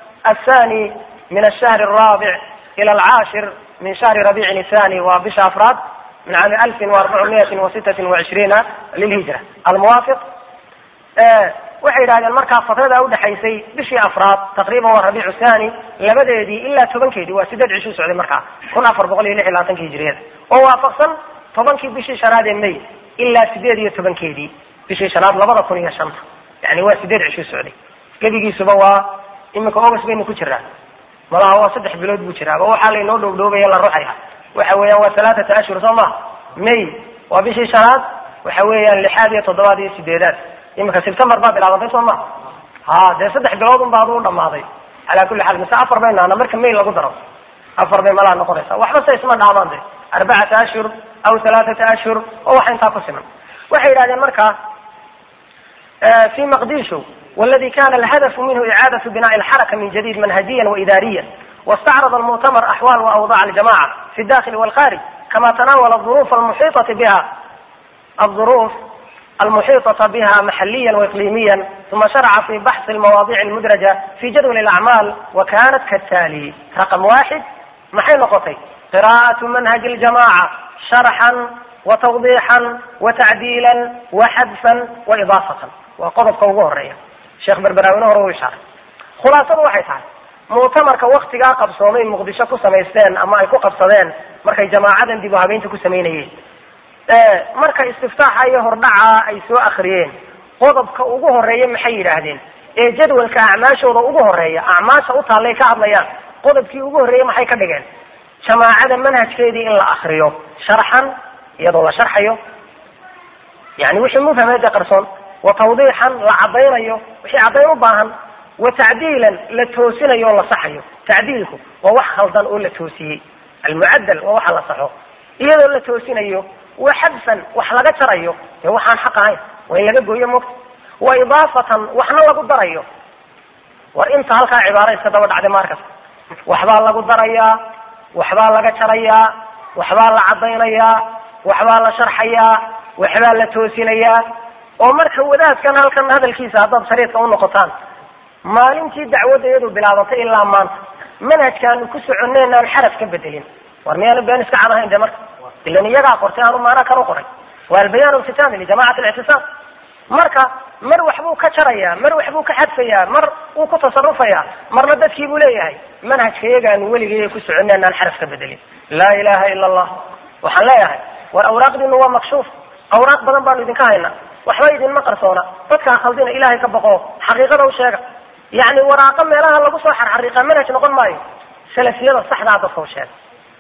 2 من الشهر الرابع إلى 10 من شهر ربيع الثاني وبش أفراد من عام 1426 للهجرة الموافق waxay yidhahdeen markaa fatrada u dhaxaysay bishii afraad taqriiban waa rabiicu thani labadeedii ilaa 10keedii waa 8 cisho socday markaa 1426 hijriyada oo waafaqsan 10kii bishii shanaad ee May ilaa 18keedii bishii shanaad 2005 yani waa 8 cisho socday. gebigiisuba waa imika August baynu ku jiraa, malaha waa 3 bilood buu jiraa. waxa la inoo dhowdhoobaya la ruuxaya waxa weeyaan waa 3 ashhur Soomaa. May waa bishii shanaad, waxa weeyaan 6 iyo 7 iyo 8 imika September baa bilaabantay Soomaa. dee 3 bilood un baa u dhamaaday. ala kulli xaal misa 4 bayna marka May lagu daro 4 bay malaha noqonaysa. waxba say isma dhaamaanday 4 ashhur أو 3 أشهر أو حين تقسم. وحيد هذا المركز في مقديشو والذي كان الهدف منه إعادة بناء الحركة من جديد منهجيا وإداريا. واستعرض المؤتمر أحوال وأوضاع الجماعة في الداخل والخارج كما تناول الظروف المحيطة بها محليا وإقليميا. ثم شرع في بحث المواضيع المدرجة في جدول الأعمال وكانت كالتالي: رقم 1 محل نقطي قراءة منهج الجماعة شرحا وتوضيحا وتعديلا وحذفا وإضافة. وقضب قوه الرئية شيخ بربراوينه هو يشعر خلاصة waxay tahay mu'tamarka waqtiga qabsoomay Muqdisho ku sameysteen ama ay ku qabsadeen markay jamaacadan dib u habeynta ku sameeyeen marka istiftaaxa iyo hordhaca ay soo akhriyeen qodobka ugu horeeya maxay yiraahdeen ee jadwalka acmaashooda ugu horeeya acmaasha u taalay ka hadlayaan qodobkii ugu horeeya maxay ka dhigeen jamaacada manhajkeedii in la akhriyo sharxan iyadoo la sharxayo yani wixii mufahmada qarsoon wa tawdiixan la cadaynayo wixii cadayn u baahan wa ta'diilan la toosinayo la saxayo. ta'diilku waa wax khaldan oo la toosiyay, almu'addal waa wax la saxo iyadoo la toosinayo. wa hadfan wax laga jarayo ee waxaan xaq ahayn waa in laga gooyo moogta. wa idaafatan waxna lagu darayo. war inta halka cibaaro iska daba dhacday markas waxbaa lagu darayaa, waxbaa laga jarayaa, waxbaa la cadaynayaa, waxbaa la sharxayaa, waxbaa la toosinayaa. oo marka wadaadkan halkan hadalkiisa haddaad shariidka u noqotaan maalintii dacwadeedu bilaabantay ilaa maanta manhajkaanu ku soconnaynaan xaraf ka bedelin. war miyaanu been iska cadahayn de marka ilan iyagaa qortay aanu maana kan u qoray. waa albayaan alkhitaami lijamacati alictisaam. marka mar waxbuu ka jarayaa, mar waxbuu ka xadfayaa, mar uu ku tasarufayaa, marna dadkii buu leeyahay manhajka iyagaanu weligay ku soconnaynaan xaraf ka bedelin. laa ilaaha ila allah. waxaan leeyahay war awraaqdiinu waa makshuuf, awraaq badan baanu idinka haynaa, waxba idinma qarsoona. dadkaa khaldina ilaahay ka baqo, xaqiiqada u sheega. yani waraaqa meelaha lagu soo xarxariiqaa manhaj noqon maayo. salafiyada saxdaa dadka u sheega.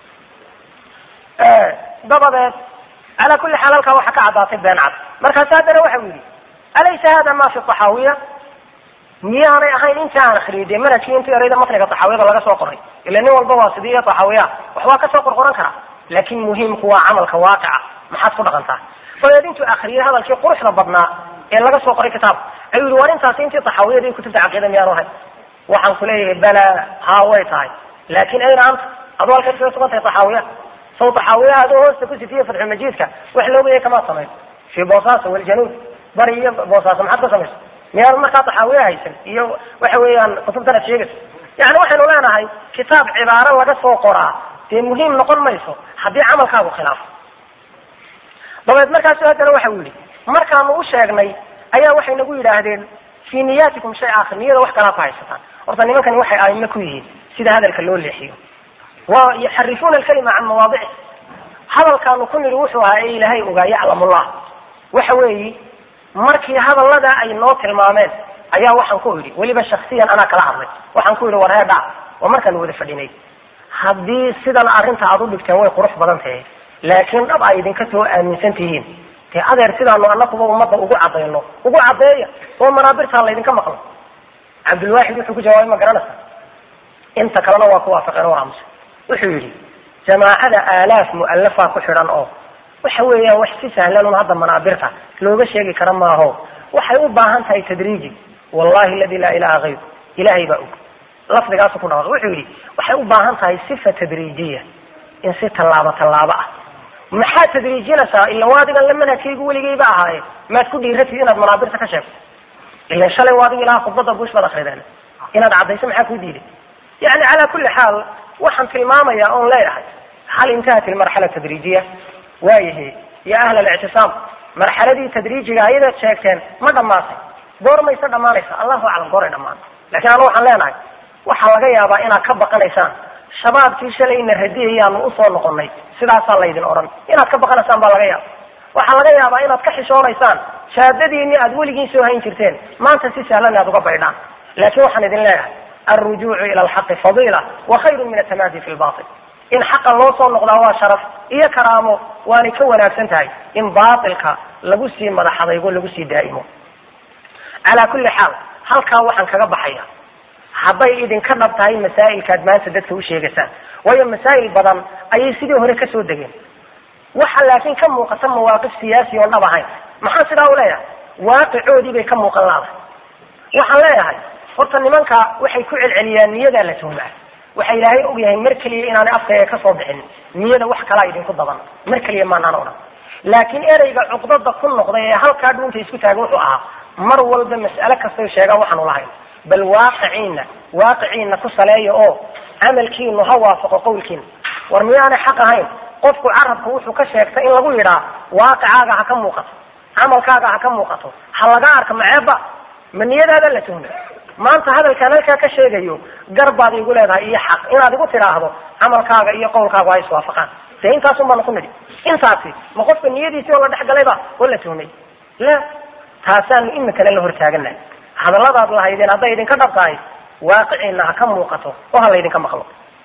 dabadeed calaa kulli xaal halkaa waxaa ka caddaatay been cad. markaas haddana waxa uu yidhi alaysa hada ma fi taxaawiya, miyaanay ahayn inta aan akhriyay dee manhajkii intii erayda matniga taxaawiyada laga soo qoray. ila nin walba waa sidii taxaawiya wax waa ka soo qorqoran karaa, laakiin muhiimku waa camalka waaqica. maxaad ku dhaqantaa? dabeed intuu akhriyay hadalkii quruxda badnaa ee laga soo qoray kitaab ayuu yidhi war intaasi intii taxaawiyadii kutubta caqiida miyaanu ahayn? waxaan ku leeyahay bala haa way tahay, laakiin ayna anta أضوال كثيرة سقطها طحاوية صوت طحاوية هذا هو استكوسي فيه فتح المجيد وإحنا بيه كما صمت في بوصاصة والجنوب برية بوصاصة محطة صمت مياه المكة طحاوية هيسن وحويا كتب ثلاث شيء يعني وحنا لنا هاي كتاب عبارة لقصة قراء في مهم نقول ما يسو حدي عمل كابو خلاف ضبط مركز هذا لو حولي مركز وشاغني أيها وحي نقول لهذين في نياتكم شيء آخر نية وحكا لا فايستان أرضا ما كان وحي آيين كويه سيدا هذا الكلون اللي يحيه ويحرفون الكلمة عن مواضعه هذا كانوا كل روحها أي لهي وقا يعلم الله وحوي مركي هذا اللدى أي نوت المامين أيها وحن كوري ولي بشخصيا أنا كالعرض وحن كوري وراها دع ومركا نوذي فديني هذه سيدا الأرنت عضو بكتنوي قروح بدنته لكن طبعا إذن كتوا من سنتين في هذا سيدا أنه أنكم ومضى وقوع عضينه وقوع عضيه ومنابرتها الله إذن كم مقلم عبد الواحد وحكو جوائي مقرنة انت كلنا وكوافقين ورمس وحيري جماعة آلاف مؤلفة كحرا وحوية وحسي سهلا هذا منابرتها لو بس يجي كرم ما هو وحيو باهن هاي تدريجي والله الذي لا إله غيره إلهي بأوك لفظ قاسو كنا وحيري وحيو باهن هاي صفة تدريجية إن ست اللعبة محا تدريجينا سا إلا وادقا لما نكي قولي جيبا هاي ما تكون ديرتي إناد منابرتك كشف إلا شالي وادق إلها خبضة بوش بلا خيدان إناد عبدي سمحك وديدي يعني على كل حال وحن في الماما يا أون لا يحد هل انتهت المرحلة التدريجية وايه يا أهل الاعتصام مرحلة دي تدريجية إذا تشاكتين ما دماسي دور ما يصير دمانيسا الله أعلم دور دمان لكن أنا وحن ليناي وحن لقيا أبا إنا كبقى نيسان شباب تيشالي إن الهديه يا نؤصول نقلني سيدا صلى يدين أوران إنا كبقى نيسان بالغيا وحن لقيا أبا إنا تكحشوا نيسان شاددي إني أدولي جيسو هين كرتين ما أنت سيسالنا أدوك بعيدان لكن وحن يدين لها الرجوع إلى الحق فضيلة وخير من التمادي في الباطل إن حق الله صلى الله عليه وسلم إيا كرامه وأن يكون أكسنتهي إن باطلك لقسي مدحضة يقول لقسي دائمه على كل حال هل كاوحن كغبحيا حبي إذن كربتهي مسائل كادمان سددته وشيغسان وهي مسائل بدن أي سيدي هوريك سودين وحن لكن كم مقسم مواقف سياسي ونبعين محاسد أولايا واقعودي بي كم مقلالة وحن لا يهي horta nimanka waxay ku celceliyaan niyada la tuhmaa waxay ilaahay og yahay markaliya inaan afkayga ka soo bixin niyada wax kala idin ku daban markaliya ma naan oran laakiin ereyga cuqdada ku noqday ee halka dhuunta isku taagan wuxuu ahaa mar walba mas'ala kasta sheega waxaan u lahayn bal waaqiciina ku saleeyo oo amalkiinu ha waafaqo qowlkiin war miyaana xaq ahayn qofku carabku wuxuu ka sheegtay in lagu yiraahdo waaqicaaga ha ka muuqato amalkaaga ha ka muuqato ha laga arko maceeba man niyada la tuhmaa maanta hadalkan halka ka sheegayo garbaad igu leedahay iyo xaq inaad igu tiraahdo amalkaaga iyo qowlkaaga ay iswaafaqaan intaas uma noqon nidi intaasi ma qofka niyadiisa oo la dhaxgalayba wala tuhmay la taasan in kale la hortaaganay hadalladaad lahaydeen haday idin ka dhabtaay waaqiciina ka muuqato oo hal idin ka maqlo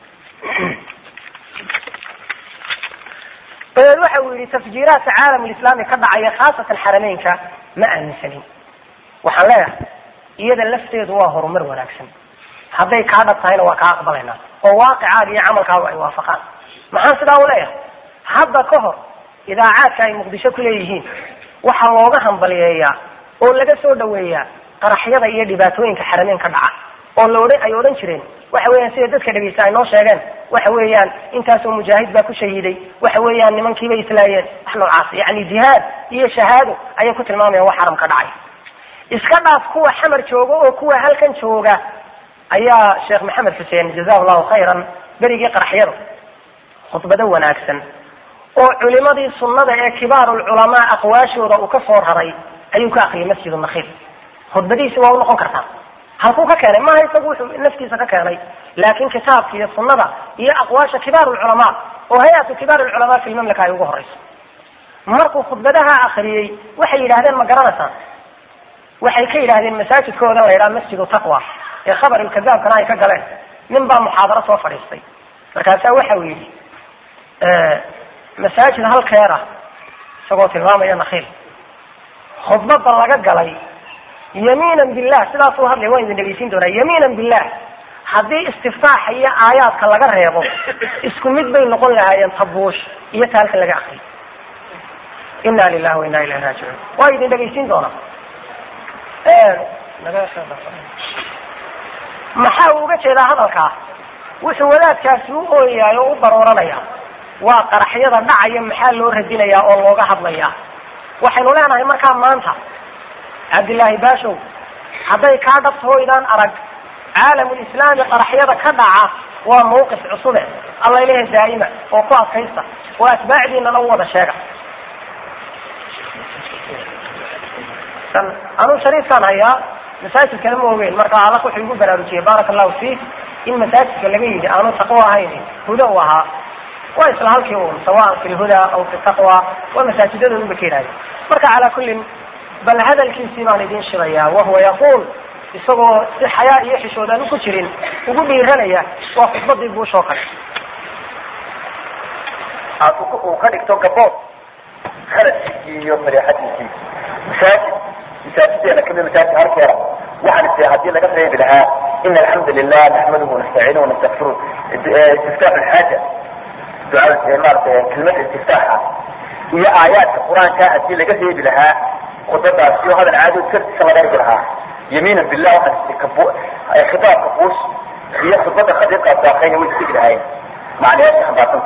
waxa uu yiri tafjiiraat caalam islaami ka dhacay khaasatan xarameynka ma aansanin waxa leeyahay iyada lafteedu waa horumar wanaagsan haday ka dhabtaayna waa ka aqbalayna oo waaqicaaga iyo amalkaaga ay waafaqaan maxaan sidaa u leeyahay hadda ka hor idaacaadka ay muqdisho ku leeyihiin waxa looga hambaliyeeyaa oo laga soo dhaweeyaa qaraxyada iyo dhibaatooyinka xarameenka dhaca oo ay oran jireen waxa weeyaan sida dadka dhageysta ay noo sheegeen waxa weeyaan intaas oo mujaahid baa ku shahiiday waxa weeyaan nimankiiba islaayeen wax noocaas yani jihaad iyo shahaado ayay ku tilmaamayaan wax xaram ka dhacay iska dhaaf kuwa xamar jooga oo kuwa halkan jooga ayaa sheekh maxamed xuseen jazaahullahu khayran berigii qaraxyada khutbada wanaagsan oo culimadii sunnada ee kibaarul culamaa aqwaashooda uu ka soo raray ayuu ka akhriyay masjid al-nakhil khutbadiisa waa noqon kartaa halkuu ka keenay ma hayso wuxuu naftiisa ka keenay laakiin kitaabka iyo sunnada iyo aqwaasha kibaarul culamaa oo hay'atu kibaarul culamaa fi mamlaka ay ugu horeyso markuu khutbadaha akhriyay waxay yiraahdeen ma garanaysaa waxay ka yiraahdeen masaajidkooda la yiraahdo masjidu taqwa ee khabar al-kadhaab kana ay ka galeen nin baa muxaadaro soo fadhiistay markaas waxa uu yiri masaajid halkeera isagoo tilmaamaya nakhil khutbada laga galay yamiinan billah sidaas uu hadlay waan idin dhageysin doonaa yamiinan billah haddii istiftaax iyo aayaadka laga reebo isku mid bay noqon lahaayeen tabuush iyo taalka laga akhriyo inna lillahi wa inna ilayhi raaji'un waan idin dhageysin doonaa maxaa uga jeedaa hadalkaa wuxuu wadaadkaasi u ooyahay oo u barooranaya waa qaraxyada dhacaya maxaa loo radinayaa oo looga hadlayaa. waxaynu leenahay markaa maanta cabdillaahi baashow hadday kaa dhabtooydaan arag caalamulislaami qaraxyada ka dhaca waa mawqif cusube alla ilaha daa'ima oo ku adkaysta oo atbaacdiinana u wada sheega. anuu shariifkaan hayaa masaajidkana ma ogeyn marka alla wuxuu igu baraarujiyey baaraka allahu fiik in masaajidka laga yidhi aanu taqwo ahayn huda u ahaa waa isla halkii uun sawaan fi lhuda aw fi taqwa waa masaajidadoodu ba ka yidhahday. marka calaa kullin bal hadalkiisii baan idiin shidayaa wahuwa yaquul isagoo si xayaa iyo xishoodaan ku jirin ugu dhiiranaya waa khudbadii buush oo kale uu ka dhigto gabood khaladkiisii iyo fariixadiisii مساجدنا كم مساجد هركرة وعن السياحة لقد رأي لها إن الحمد لله نحمده ونستعينه ونستغفره. استفتاح الحاجة دعاء كلمة استفتاحها هي آيات القرآن كانت لقد رأي لها خطبها في هذا العادة سرت كما ذلك لها يمينا بالله وحد خطاب كفوس هي خطبة خديقة الداخلين والسجل هاي معنى يا شيخ باطن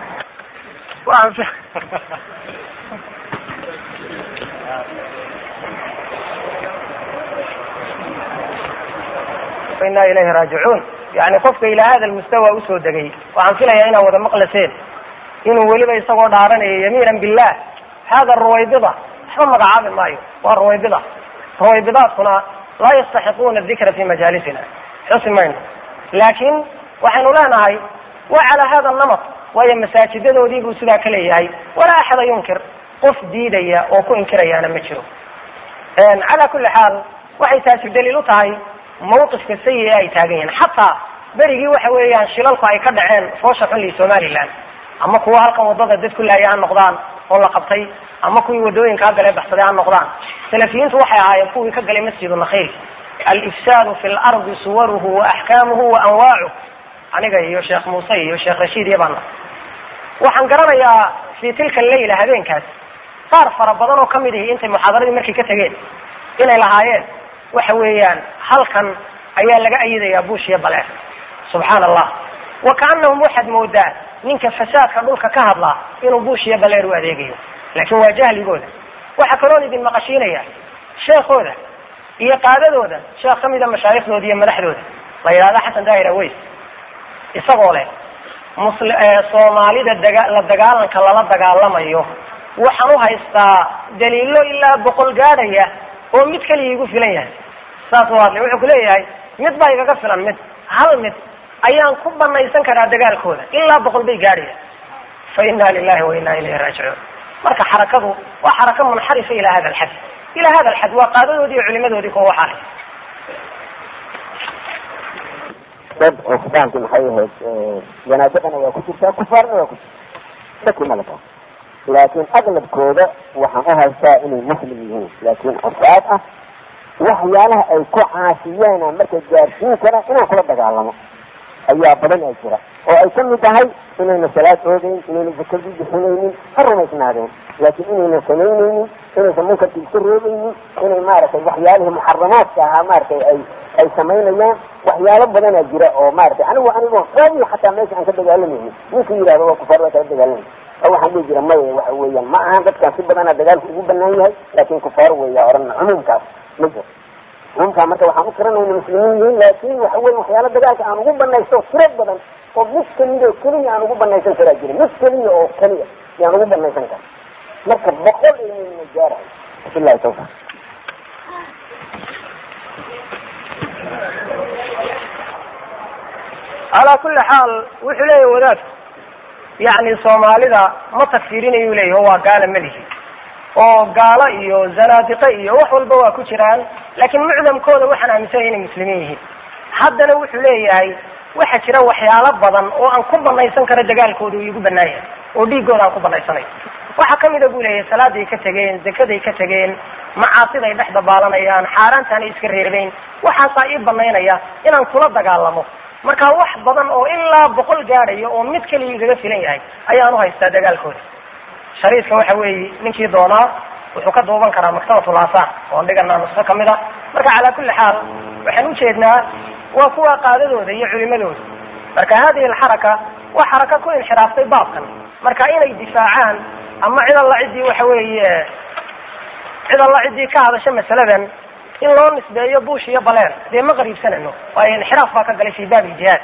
إنا إليه راجعون. يعني قفك إلى هذا المستوى أسود دقيق وعن فيها هنا وذا مقلسين إنه ولبا يسقوا دارنا يمينا بالله هذا الرويبضة حمد عامل مايو والرويبضة رويبضات هنا لا يستحقون الذكر في مجالسنا حسن مين لكن وحن لا نهي وعلى هذا النمط وهي مساجد وديب وسدا كليه ولا أحد ينكر قف ديديا وكو انكريا أنا متشرو. على كل حال وحي تاسف دليل طهي موقف السيء أي تاجين حتى بريجي وحويان شلالك أي كدعين فوش حلي سومالي لان أما كوا هالك وضد الدد كلها يان نقدان والله قبطي أما كوا يودوين كاجل بحث عن نقدان سلفيين توحي عايفوا كاجل مسجد النخيل الإفساد في الأرض صوره وأحكامه وأنواعه أنا جاي يا شيخ موسى يا شيخ رشيد يبان وحنقرنا يا في تلك الليلة هذين كاس صار فربضنا وكمله أنت محاضرين مركي كتجين إلى لهايين وحويان halkan ayaa laga ayidaya buushiya bale subxaan allah wakaanahum waxad moodaa ninka fasaadka dhulka ka hadla inuu buushiya baleer u adeegayo laakiin waa jahligooda waxa kaloo idin maqashiinaya sheekooda iyo qaadadooda sheekh kamida mashaayikhdooda iyo madaxdooda la yiraahdo xasan daahir aways isagoo leh soomaalida la dagaalanka lala dagaalamayo waxaan u haystaa daliilo ilaa 100 gaadhaya oo mid kaliya igu filan yahay saas waadle wuxuu ku leeyahay mid baa igaga filan mid hal mid ayaan ku banaysan karaa dagaalkooda ilaa 100 bay gaadhaya fa inna lillahi wa inna ilayhi raaji'un. marka xarakadu waa xaraka munxarifa ila hada alxad waa qaadadoodii iyo culimadoodii koo waxaa dad oo kubaanki maxay ahayd janaabadana waa ku jirtaa kufaarna waa ku jirtaa shaki ma laha laakiin aqlabkooda waxaan u haystaa inay muslim yihiin laakiin cusaad ah waxyaalaha ay ku caasiyeen marka gaarsiin kara inaan kula dagaalamo ayaa badan ay jira oo ay ka mid tahay inayna salaad oodayn inayna zakadii bixinaynin ha rumaysnaadeen laakiin inayna samaynaynin inaysan munkarkii iska reebaynin inay maaragtay waxyaalihii muxaramaadka ahaa maaragtay ay samaynayaan waxyaalo badanaa jira oo maaragtay anigoo qaadi xataa meesha aan ka dagaalamaynin ninka yidhahdo waa kufaar waa kala dagaalamay waxaan dhihi jira maya waxa weeyaan ma ahan dadkaan si badanaa dagaalku ugu banaan yahay laakiin kufaar weeyaa orana cumuumkaas ma jiro cumuumkaa marka waxaan u tiranayna muslimiin yihiin laakiin waxa weya waxyaalo dagaalka aan ugu banaysto tiro badan oo mid keliya oo keliya aan ugu banaysan karaa jira mid keliya oo keliya yaan ugu banaysan kara marka 100 inayna gaarahay billahi tawfiq. على كل حال وحليه وذاته يعني soomaalida ma tafsiirinayo leeyahay waa gaala malihi oo gaala iyo zanaadiqa iyo wax walba waa ku jiraan laakiin mucdamkooda waxaan aaminsan inay muslimiin yihiin haddana wuxuu leeyahay waxa jira waxyaalo badan oo aan ku banaysan karo dagaalkooda uu igu banaayay oo dhiigooda aan ku banaysanayo waxa kamid ah buu leeyahay salaaday ka tageen zakaday ka tageen macaasida ay dhex dabaalanayaan xaaraantan iska reerbeen waxaas ay banaynaya inaan kula dagaalamo marka wax badan oo ilaa 100 gaadhayo oo mid kaliya igaga filan yahay ayaan u haystaa dagaalkooda shariifka waxa weeye ninkii doonaa wuxuu ka duuban karaa maktabatul aasaan oo dhigana nusxo kamid ah marka ala kulli xaal waxaan u jeednaa waa kuwa qaadadooda iyo culimadooda marka hadihi alxaraka waa xaraka ku inxiraaftay baabkan marka inay difaacaan ama cid alla ciddii waxa weeye cid alla ciddii ka hadasha masaladan in loo nisbeeyo buush iyo baleen dee ma qariibsanayno waayo inxiraaf baa ka galay fi baab iljihaad.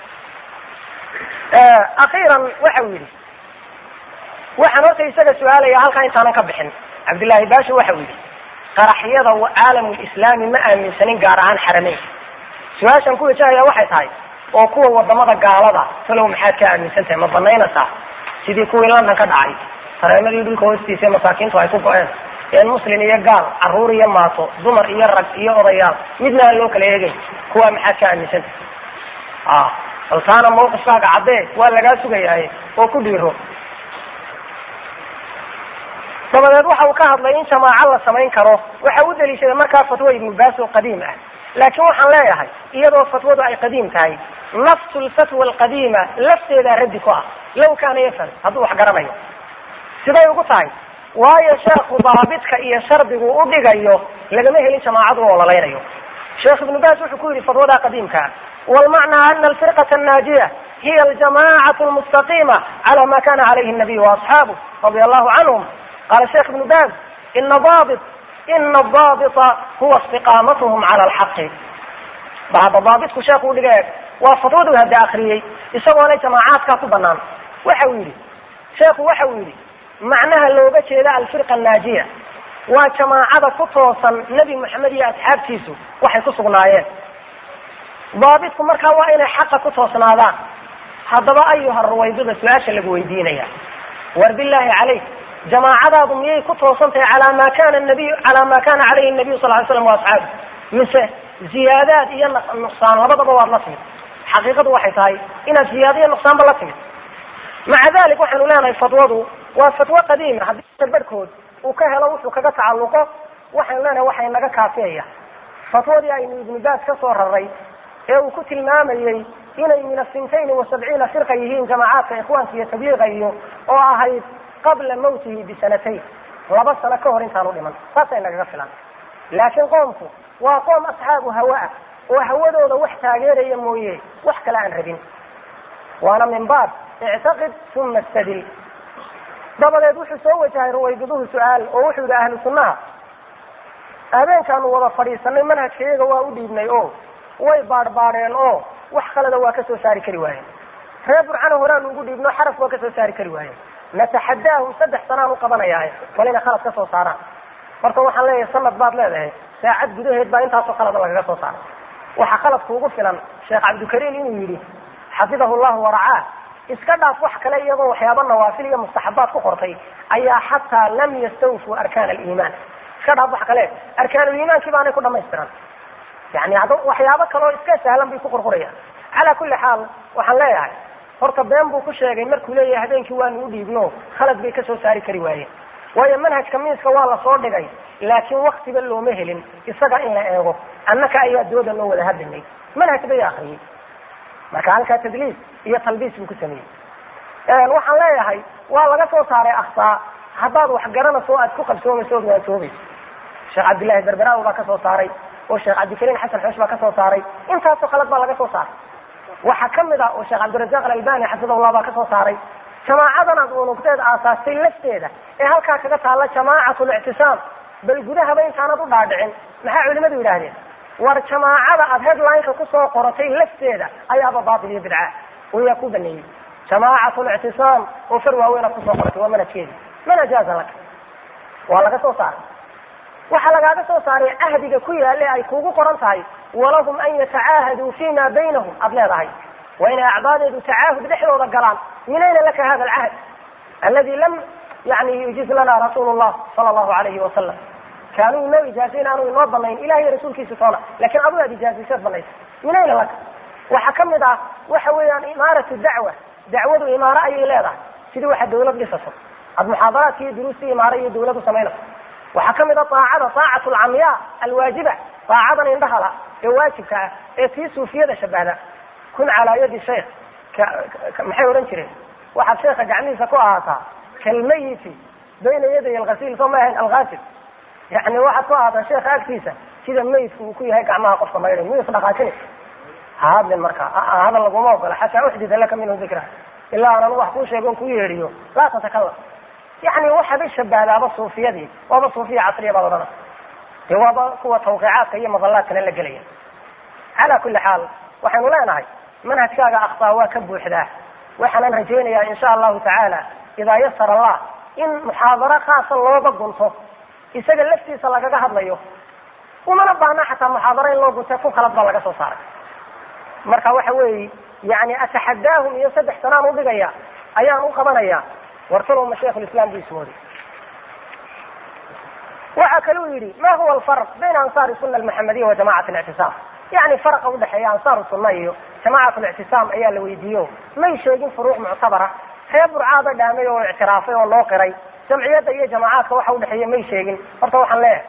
akhiiran waxa uu yidhi waxaan horta isaga su-aalaya halkaa intaanan ka bixin cabdillaahi baasho waxa uu yidhi qaraxyada caalamulislaami ma aaminsanin gaar ahaan xarameyn. su-aashan ku wajahaya waxay tahay oo kuwa wadamada gaalada talow maxaad ka aaminsan tahay ma banaynaysaa sidii kuwii london ka dhacay tareemadii dhulka hoostiisa masaakiintu ay ku go-een een muslim iyo gaal caruur iyo maato dumar iyo rag iyo odayaal midna aan loo kala eegayn kuwaa maxaad ka aaminsan tahay bal taana mawqifkaaga caddee waa lagaa sugayahay oo ku dhiiro. dabadeed waxa uu ka hadlay in jamaaco la samayn karo waxa u daliishaday markaa fatwo ibnu baas oo qadiim ah laakiin waxaan leeyahay iyadoo fatwadu ay qadiim tahay nafsu lfatwa alqadiima lafteedaa raddi ku ah low kaana yafal hadduu wax garanayo siday ugu tahay waayo sheekhu daabidka iyo shardigu u dhigayo lagama helin jamaacadu oo lalaynayo. sheekh ibnu baas wuxuu ku yidhi fatwadaa qadiimkaa walmacnaa ana alfirqata annaajiya hiya aljamacatu almustaqiima cala ma kana calayhi الnabiy waasxaabuh radia allahu canhum. qaala sheekh ibnu baas ina daabita huwa istiqaamatuhum cala alxaqi. ba hadda daabitku sheekhu u dhigay waa fatwadu hadda akriyey isagoona jamaacaadkaa ku banaan. waxa uu yidhi sheekhu waxa uu yidhi macnaha looga jeeda alfirqa annaajiya waa jamaacada ku toosan nebi moxamed iyo asxaabtiisu waxay ku sugnaayeen. daabitku markaa waa inay xaqa ku toosnaadaan. haddaba ayuha ruwaydada su-aasha lagu weydiinaya war bilaahi calayk jamaacadaadu miyay ku toosan tahay calaa ma kana calayhi nabiyu sal ly slam waasxaabu mise ziyaadaad iyo nuqsaan labadaba waad la timid. xaqiiqadu waxay tahay inaad ziyaado iyo nuqsaanba la timid. maca dalik waxaanu leenahay fatwadu waa fatwo qadiima haddii barhkood uu ka helo wuxuu kaga tacalluqo waxaynu leenahay waxay naga kaafiyaya fatwadii aynu ibnu baas ka soo raray ee uu ku tilmaamayey inay min asintayn wa sabciina firqa yihiin jamaacaadka ikhwaanka iyo tabliiqa iyo oo ahayd qabla mawtihi bisanatayn 2 sano ka hor intaanu dhiman saasay nagaga filan. laakiin qoomku waa qoom asxaabu hawa oo hawadooda wax taageeraya mooye wax kale aan rabin waana min baab ictaqid uma istadil. dabadeed wuxuu soo wajahay ruwaydaduhu su-aal oo wuxuu yidhi ahlu sunnaha habeenkaanu wada fadhiisanay manhajkayaga waa u dhiibnay oo way baadhbaadheen oo wax khalada waa ka soo saari kari waayeen. reer burcana horaanu ugu dhiibno xaraf waa ka soo saari kari waayeen. nataxadaahum 3 sanaan u qabanayaa wala inay khalad ka soo saaraan. marka waxaan leeyahay sanad baad leedahay saacad gudaheed baa intaasoo khalada lagaga soo saaray. waxa khaladku ugu filan sheekh cabdikariim inuu yidhi xafidahu llahu waracaa iska dhaaf wax kale iyagoo waxyaaba nawaafil iyo mustaxabaad ku qortay ayaa xataa lam yastawfuu arkaan aliimaan. iska dhaaf wax kale arkaanuliimaankii baanay ku dhamaystiran yani waxyaabo kaloo iska sahlan bay ku qorqorayaan. calaa kulli xaal waxaan leeyahay horta been buu ku sheegay markuu leeyahay habeenkii waanu u dhiibno khalad bay ka soo saari kari waayeen. waayo manhajka miiska waa la soo dhigay laakiin waktiba looma helin isaga in la eego annaka ayaa dooda loo wada hadlinay manhaj bay akriyey marka halkaa tadliis iyo talbiis buu ku sameeyey. waxaan leeyahay waa laga soo saaray akhtaa haddaad wax garanayso aad ku qabsoomayso ood waantoobayso. sheekh cabdillahi berberaawi baa ka soo saaray oo sheekh cabdikariim xasan xoosh baa ka soo saaray intaasoo khalad baa laga soo saaray. waxaa ka mid ah oo sheekh cabdirasaaq alalbani xafidahullah baa ka soo saaray jamaacadan aad unugteed aasaastay lafteeda ee halkaa kaga taalla jamaacatu lictisaam bal gudahaba intaanad u dhaadhicin maxaa culimadu yidhaahdeen war jamaacada aad headlineka kusoo qoratay lafteeda ayaaba baatil iyo bidca wayaa ku baneeyey. jamaacatu lictisaam oo far waaweynaad kusoo qoratay waa manhajkeedi man ajaaza laka waa laga soo saaray. waxaa lagaaga soo saaray ahdiga ku yaale ay kuugu qoran tahay walahum an yatacaahaduu fima baynahum aad leedahay waa inay acdaadeedu tacaahud dhexdooda galaan. min ayna laka hada alcahd aladi lam yani yujiz lana rasuulu llah sala allahu alayhi wasalam kaanuu inoo ijaazayn aanu inoo banayn ilahi iyo rasuulkiisa toona lakin adigu aad ijaazayseed banaysa min ayna laka. waxaa ka mid ah waxa weeyaan imaaratu dacwa dacwadu imaaro ayay leedahay sidii waxa dawlad dhisato ad muxaadaraadka iyo duruustii imaaro iyo dawladu samaynayso. waxaa ka mid a aacada aacatu alcamya alwaajiba aacadan indhahala ee waajibka ah ee tii suufiyada shabahda kun calaa yadi sheikh maxay odhan jireen waxaad sheekha gacmihiisa ku ahaataa kalmayiti bayna yaday alghasiil soo ma ahayn alghaasil yani waxaad ku ahaataa sheekha agtiisa sida mayidku uu ku yahay gacmaha qofka maydhay miyuu isdhaqaajinay هذا المركع هذا اللي قومه قال حتى أحدث لك منه ذكرى إلا أنا نوح كوش يقول كويريو لا تتكلم يعني واحد الشبه هذا بالصوفية دي وبالصوفية عصرية بغضنا هو توقيعات هي مظلات كان اللي قليل. على كل حال وحن لا نعي منهج كاغا أخطاء وكب وحده وحنا نرجينا إن شاء الله تعالى إذا يسر الله إن محاضرة خاصة الله بقنصه يسجل لفتي صلى قهد ليه وما نبهنا حتى محاضرين لو قلت فوق خلط بالله قصو صارك مركا وحوي يعني أتحداهم يصدح سنان وبقيا أيام وقبنيا وارسلهم مشايخ الإسلام بيسموري وأكلوا يري ما هو الفرق بين أنصار السنة المحمدية وجماعة الاعتصام يعني فرق وضح يا أنصار السنة جماعة الاعتصام أيها اللي ويديو ما يشيقين فروع معتبرة خيبر عادة دامي واعترافي والنوقري جمعيات أي جماعات وحا ودحية ما يشيقين ارتوحا ليه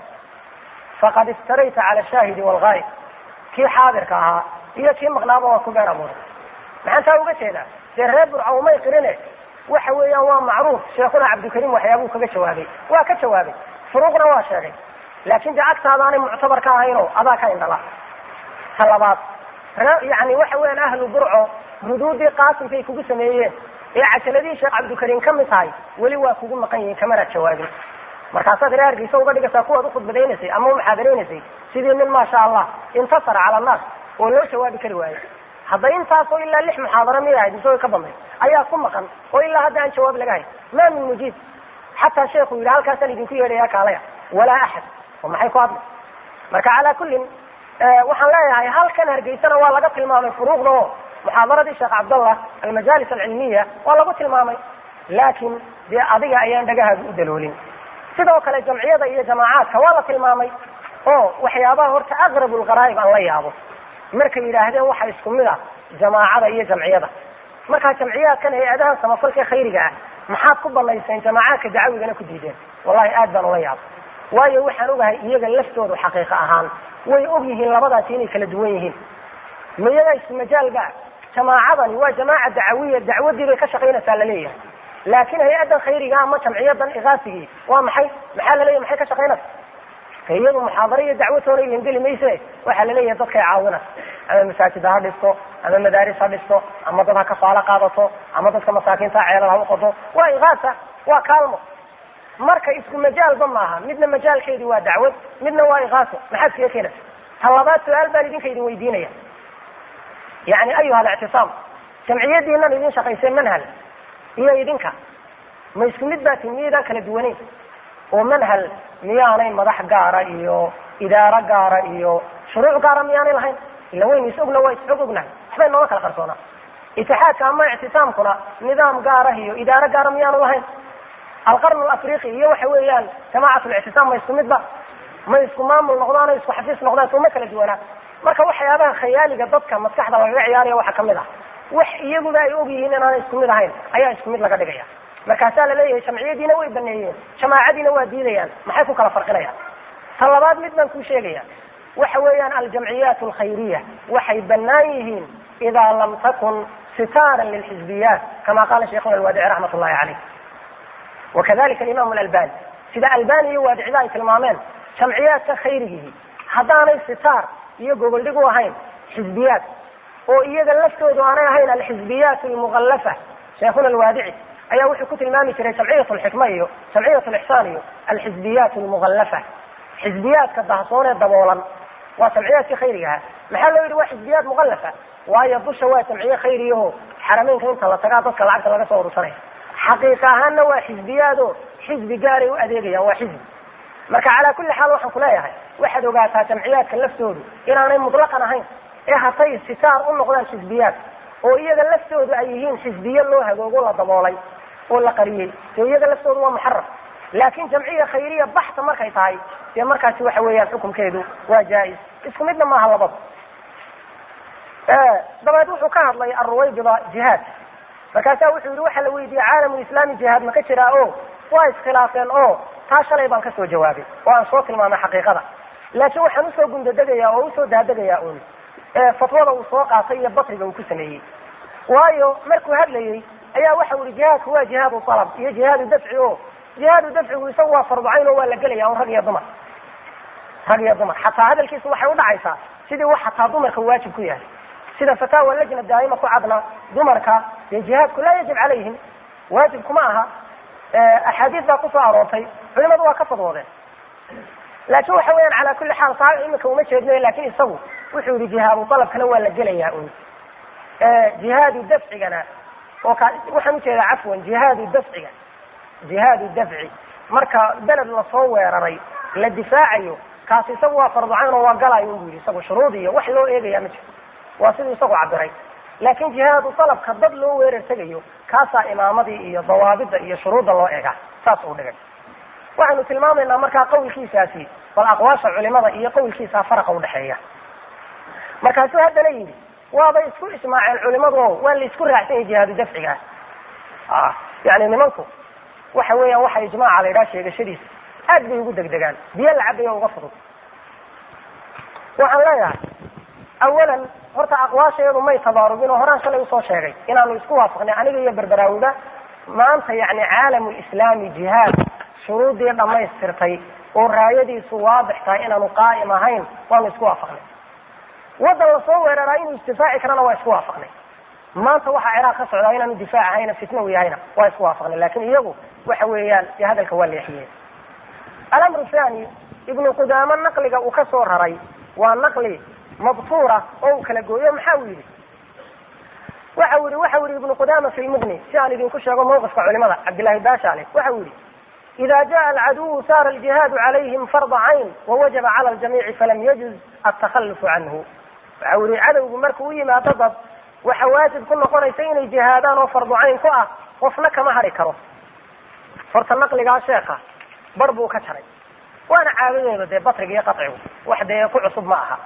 فقد افتريت على الشاهد والغائب كي حاضر كاها هي كي مغنابة وكبير أمور maxaan taa uga jeedaa dee reer burco umay qirine waxa weeyaan waa macruuf sheekhuna cabdikariim waxyaabuu kaga jawaabay waa ka jawaabay furuuqna waa sheegay laakiin dee agtaadaanay muctabar ka ahaynoo adaa ka indhala ta labaad yani waxa weeyaan ahlu burco ruduudii qaasimkay kugu sameeyeen ee cajaladii sheekh cabdikariim ka mid tahay weli waa kugu maqan yihiin kamana jawaabin markaasaad reerkiisa uga dhigaysaa kuwaad u khudbadaynaysay ama u muxaadaraysay sidii nin maasha allah intasara cala annaas oo loo jawaabi kari waayey hadday intaasoo ilaa 6 muxaadaro miyahayd isagoo ka dambeey ayaa ku maqan oo ilaa hadda aan jawaab laga hayn ma min mujiib xataa sheekhu yidhi halkaasaan idinku yeedhayaa kaalaya walaa axad oo maxay ku hadlay marka calaa kullin waxaan leeyahay halkan hargeysana waa laga tilmaamay furuuqda oo muxaadaradii sheekh cabdallah almajaalis alcilmiya waa lagu tilmaamay laakiin dee adiga ayaan dhagahaaga u daloolin sidoo kale jamciyada iyo jamaacaadka waa la tilmaamay oo waxyaabaha horta aqrabu lqaraa'ib aan la yaabo markay yidhaahdeen waxa isku mid ah jamaacada iyo jamciyada markaa jamciyaadkan hay-adaha samafalka khayriga ah maxaad ku banayseen jamaacaadka dacwigana ku diideen wallahi aad baan ula yaaba waayo waxaan ogahay iyaga laftoodu xaqiiqa ahaan way og yihiin labadaasi inay kala duwan yihiin miyaga isku majaalba jamaacadani waa jamaaca dacawiya dacwadii bay ka shaqaynaysaa laleeyahay laakiin hay-adan khayriga ama jamciyadan igaasigii waa maxay maxaa laleeyahay maxay ka shaqaynaysaa iyadu muxaadaro iyo dacwatoona ilan geli mayse waxaa laleeyahay dadkay caawina ama masaajida ha dhisto ama madaaris ha dhisto ama dad ha kafaalo qaadato ama dadka masaakiinta ceelal ha u qodo waa igaasa waa kaalmo marka isku majaalba maaha midna majaalkeedii waa dacwad midna waa igaaso maxaad kaga keenaysa ta labaad su-aal baan idinka idin weydiinaya yani ayuha alictisaam jamciyadiinan idin shaqaysay manhal iyo idinka ma isku mid baa tin miyaydaan kala duwaneyn oo manhal miyaanay madax gaara iyo idaaro gaara iyo shuruuc gaara miyaanay lahayn ila waynu is ogna waa is ognahay waxbay nooga kala qarsoonaa itixaadka ama ictisaamkuna nidaam gaara iyo idaaro gaara miyaanu lahayn alqarn alafriqi iyo waxa weeyaan jamacat lictisaam ma isku midba ma isku maamul noqdaan isku xafiis noqdaan sooma kala duwanaa marka waxyaabaha khayaaliga dadka maskaxda lagaga ciyaaraya waxa kamid ah wax iyaguba ay og yihiin inaanay isku mid ahayn ayaa isku mid laga dhigaya markaasaa laleeyahay jamciyadiina way baneeyeen jamaacadiina waa diidayaan maxay ku kala farqinayaan ta labaad mid baan kuu sheegaya waxa weeyaan aljamciyaat alkhayriya waxay banaan yihiin idaa lam takun sitaaran lilxizbiyaat kama qaala sheikhuna alwaadici raxmat ullahi caleyh wakadalika alimaam alalbani sida albani iyo waadicida ay tilmaameen jamciyaadka khayrigihi haddaanay sitaar iyo goboldhig u ahayn xizbiyaat oo iyaga laftoodu aanay ahayn alxizbiyaat almugallafa sheikhuna alwaadici ayaa wuxuu ku tilmaami jiray jamciyat alxikma iyo jamciyat alixsaan iyo alxizbiyaat almugallafa xizbiyaadka dahsoon ee daboolan waa jamciyaadkii khayrigaha maxaa loo yidhi waa xizbiyaat mugallafa waayo dusha waa jamciye khayriyaho xarameynka inta la tagaa dadka lacagta laga soo urursanaya xaqiiqa ahaanna waa xizbiyaado xizbi gaaray u adeegayaan waa xizbi marka calaa kulli xaal waxaan ku leeyahay waxaad ogaataa jamciyaadka laftoodu inaanay mutlaqan ahayn ee hatay sitaar u noqdaan xizbiyaad oo iyaga laftoodu ay yihiin xizbiye loo hagoogo la daboolay oo la qariyey dee iyaga laftoodu waa muxaram laakin jamciya khayriya baxta markay tahay dee markaasi waxa weeyaan xukumkeedu waa jaa-is isku midna maaha labada dabeed wuxuu ka hadlay arruwaybida jihaad markaasaa wuxuu yihi waxaa la weydiiyey caalamulislaami jihaad ma ka jiraa o waa iskhilaafeen oo taa shalay baan kasoo jawaabay oo aan soo tilmaamay xaqiiqada laakiin waxaan usoo gundadegaya oo usoo daadegaya un fatwada uu soo qaatay iyo basriga uu ku sameeyey waayo markuu hadlayey ayaa waxa u yihi jihaadku waa jihaadu talab iyo jihaadu dafci o jihaadu dafcigu isagu waa farducayn oo waa la gelaya un rag iyo dumar xataa hadalkiisu waxay udhacaysaa sidii wax xataa dumarka waajib ku yahay sida fataawa lajna daa'ima ku cadna dumarka dee jihaadku laa yajib calayhim waajib kuma aha axaadiis baa kusoo aroortay culimadu waa ka fadwoodeen laakin waxa weeyaan calaa kulli xaal saxiix iminka uma jeednayo lakin isagu wuxuu yihi jihaadu dalabkana waa la gelayaa un jihaadu dafcigana oo waxaan ujeedaa cafwan jihaadu dafci marka beled lasoo weeraray la difaacayo kaasi isagu waa fardu cayn oo waa galayo bu yidhi isagu shuruud iyo wax loo eegaya ma jiro waa siduu isagu cabiray laakin jihaadu dalabka dad loo weerar tegayo kaasaa imaamadii iyo dawaabida iyo shuruudda loo eega saas uu dhigay waxaynu tilmaamaynaa markaa qawlkiisaasi bal aqwaasha culimada iyo qawlkiisaa faraqa udhexeeya markaasuu haddana yidhi waabay isku ismaaceen culimadu o waa la isku raacsan yahay jihaadu dafciga yani nimanku waxa weeyaan waxa ijmaaca la yidhaha sheegashadiisa aad bay ugu degdegaan biyo la cabayo uga fudud waxaan leeyahay awalan horta aqwaasheedu may tabaarubin oo horaan shalay usoo sheegay inaanu isku waafaqnay aniga iyo berberaawiba maanta yani caalamu lislaami jihaad shuruuddii dhammaystirtay oo raayadiisu waadix tahay inaanu qaa'im ahayn waanu isku waafaqnay waddan lasoo weeraraa inuu isdifaaci karana waa isku waafaqnay maanta waxaa ciraaq ka socdaa inaanu difaac ahayna fitna u yahayna waa isku waafaqnay lakin iyagu waxa weeyaan dee hadalka waa leexiyeen alamru thani ibnu qudaama naqliga uu ka soo raray waa naqli mabtuura oo uu kala gooyo maxaa uu yidhi waxa yihi ibnu qudaama fi lmuqni si aan idinku sheego mawqifka culimada cabdillahi baashale waxa uu yihi ida jaءa alcaduwu saara aljihaadu calayhim farda cayn wawajaba cala ljamiici falam yajuz altakhalufu canhu waxa u yihi cadowgu markuu u yimaado dad waxa waajib ku noqonaysa inay jihaadaan oo fardu cayn ku ah qofna kama hari karo horta naqligaa sheeka bar buu ka jaray waana caadadeeda dee batriga iyo qacigu wax dee ku cusub ma aha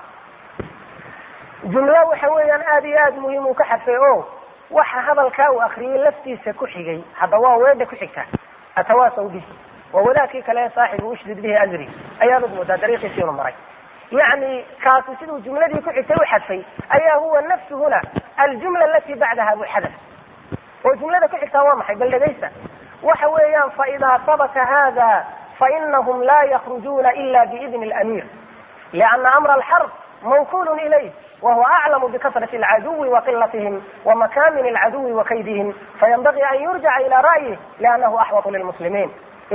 jumlo waxa weeyaan aad iyo aad muhiim uu ka xadfay o waxa hadalkaa uu akriyey laftiisa ku xigay hadda waa weedha ku xigta atawaasaw bihi waa wadaadkii kale saaxibu ushdid bihi azri ayaad og moodaa dariiqiisi inu maray yani kaasi siduu jumladii ku xigtay u xadfay ayaa huwa nafsu huna aljumla alati bacdaha buu xadaf oo jumlada ku xigtaa waa maxay bal dhegaysta waxa weeyaan faidaa sabata hada fainahum laa yakrujuuna ila biidni اlamir liana amra alxarb mawkul ilayh wahuwa aclamu bikasrati alcaduwi waqilatihim wamakamin alcaduwi wakaydihim fayanbagii an yurjaca ila ra'yih liannahu axwatu lilmuslimiin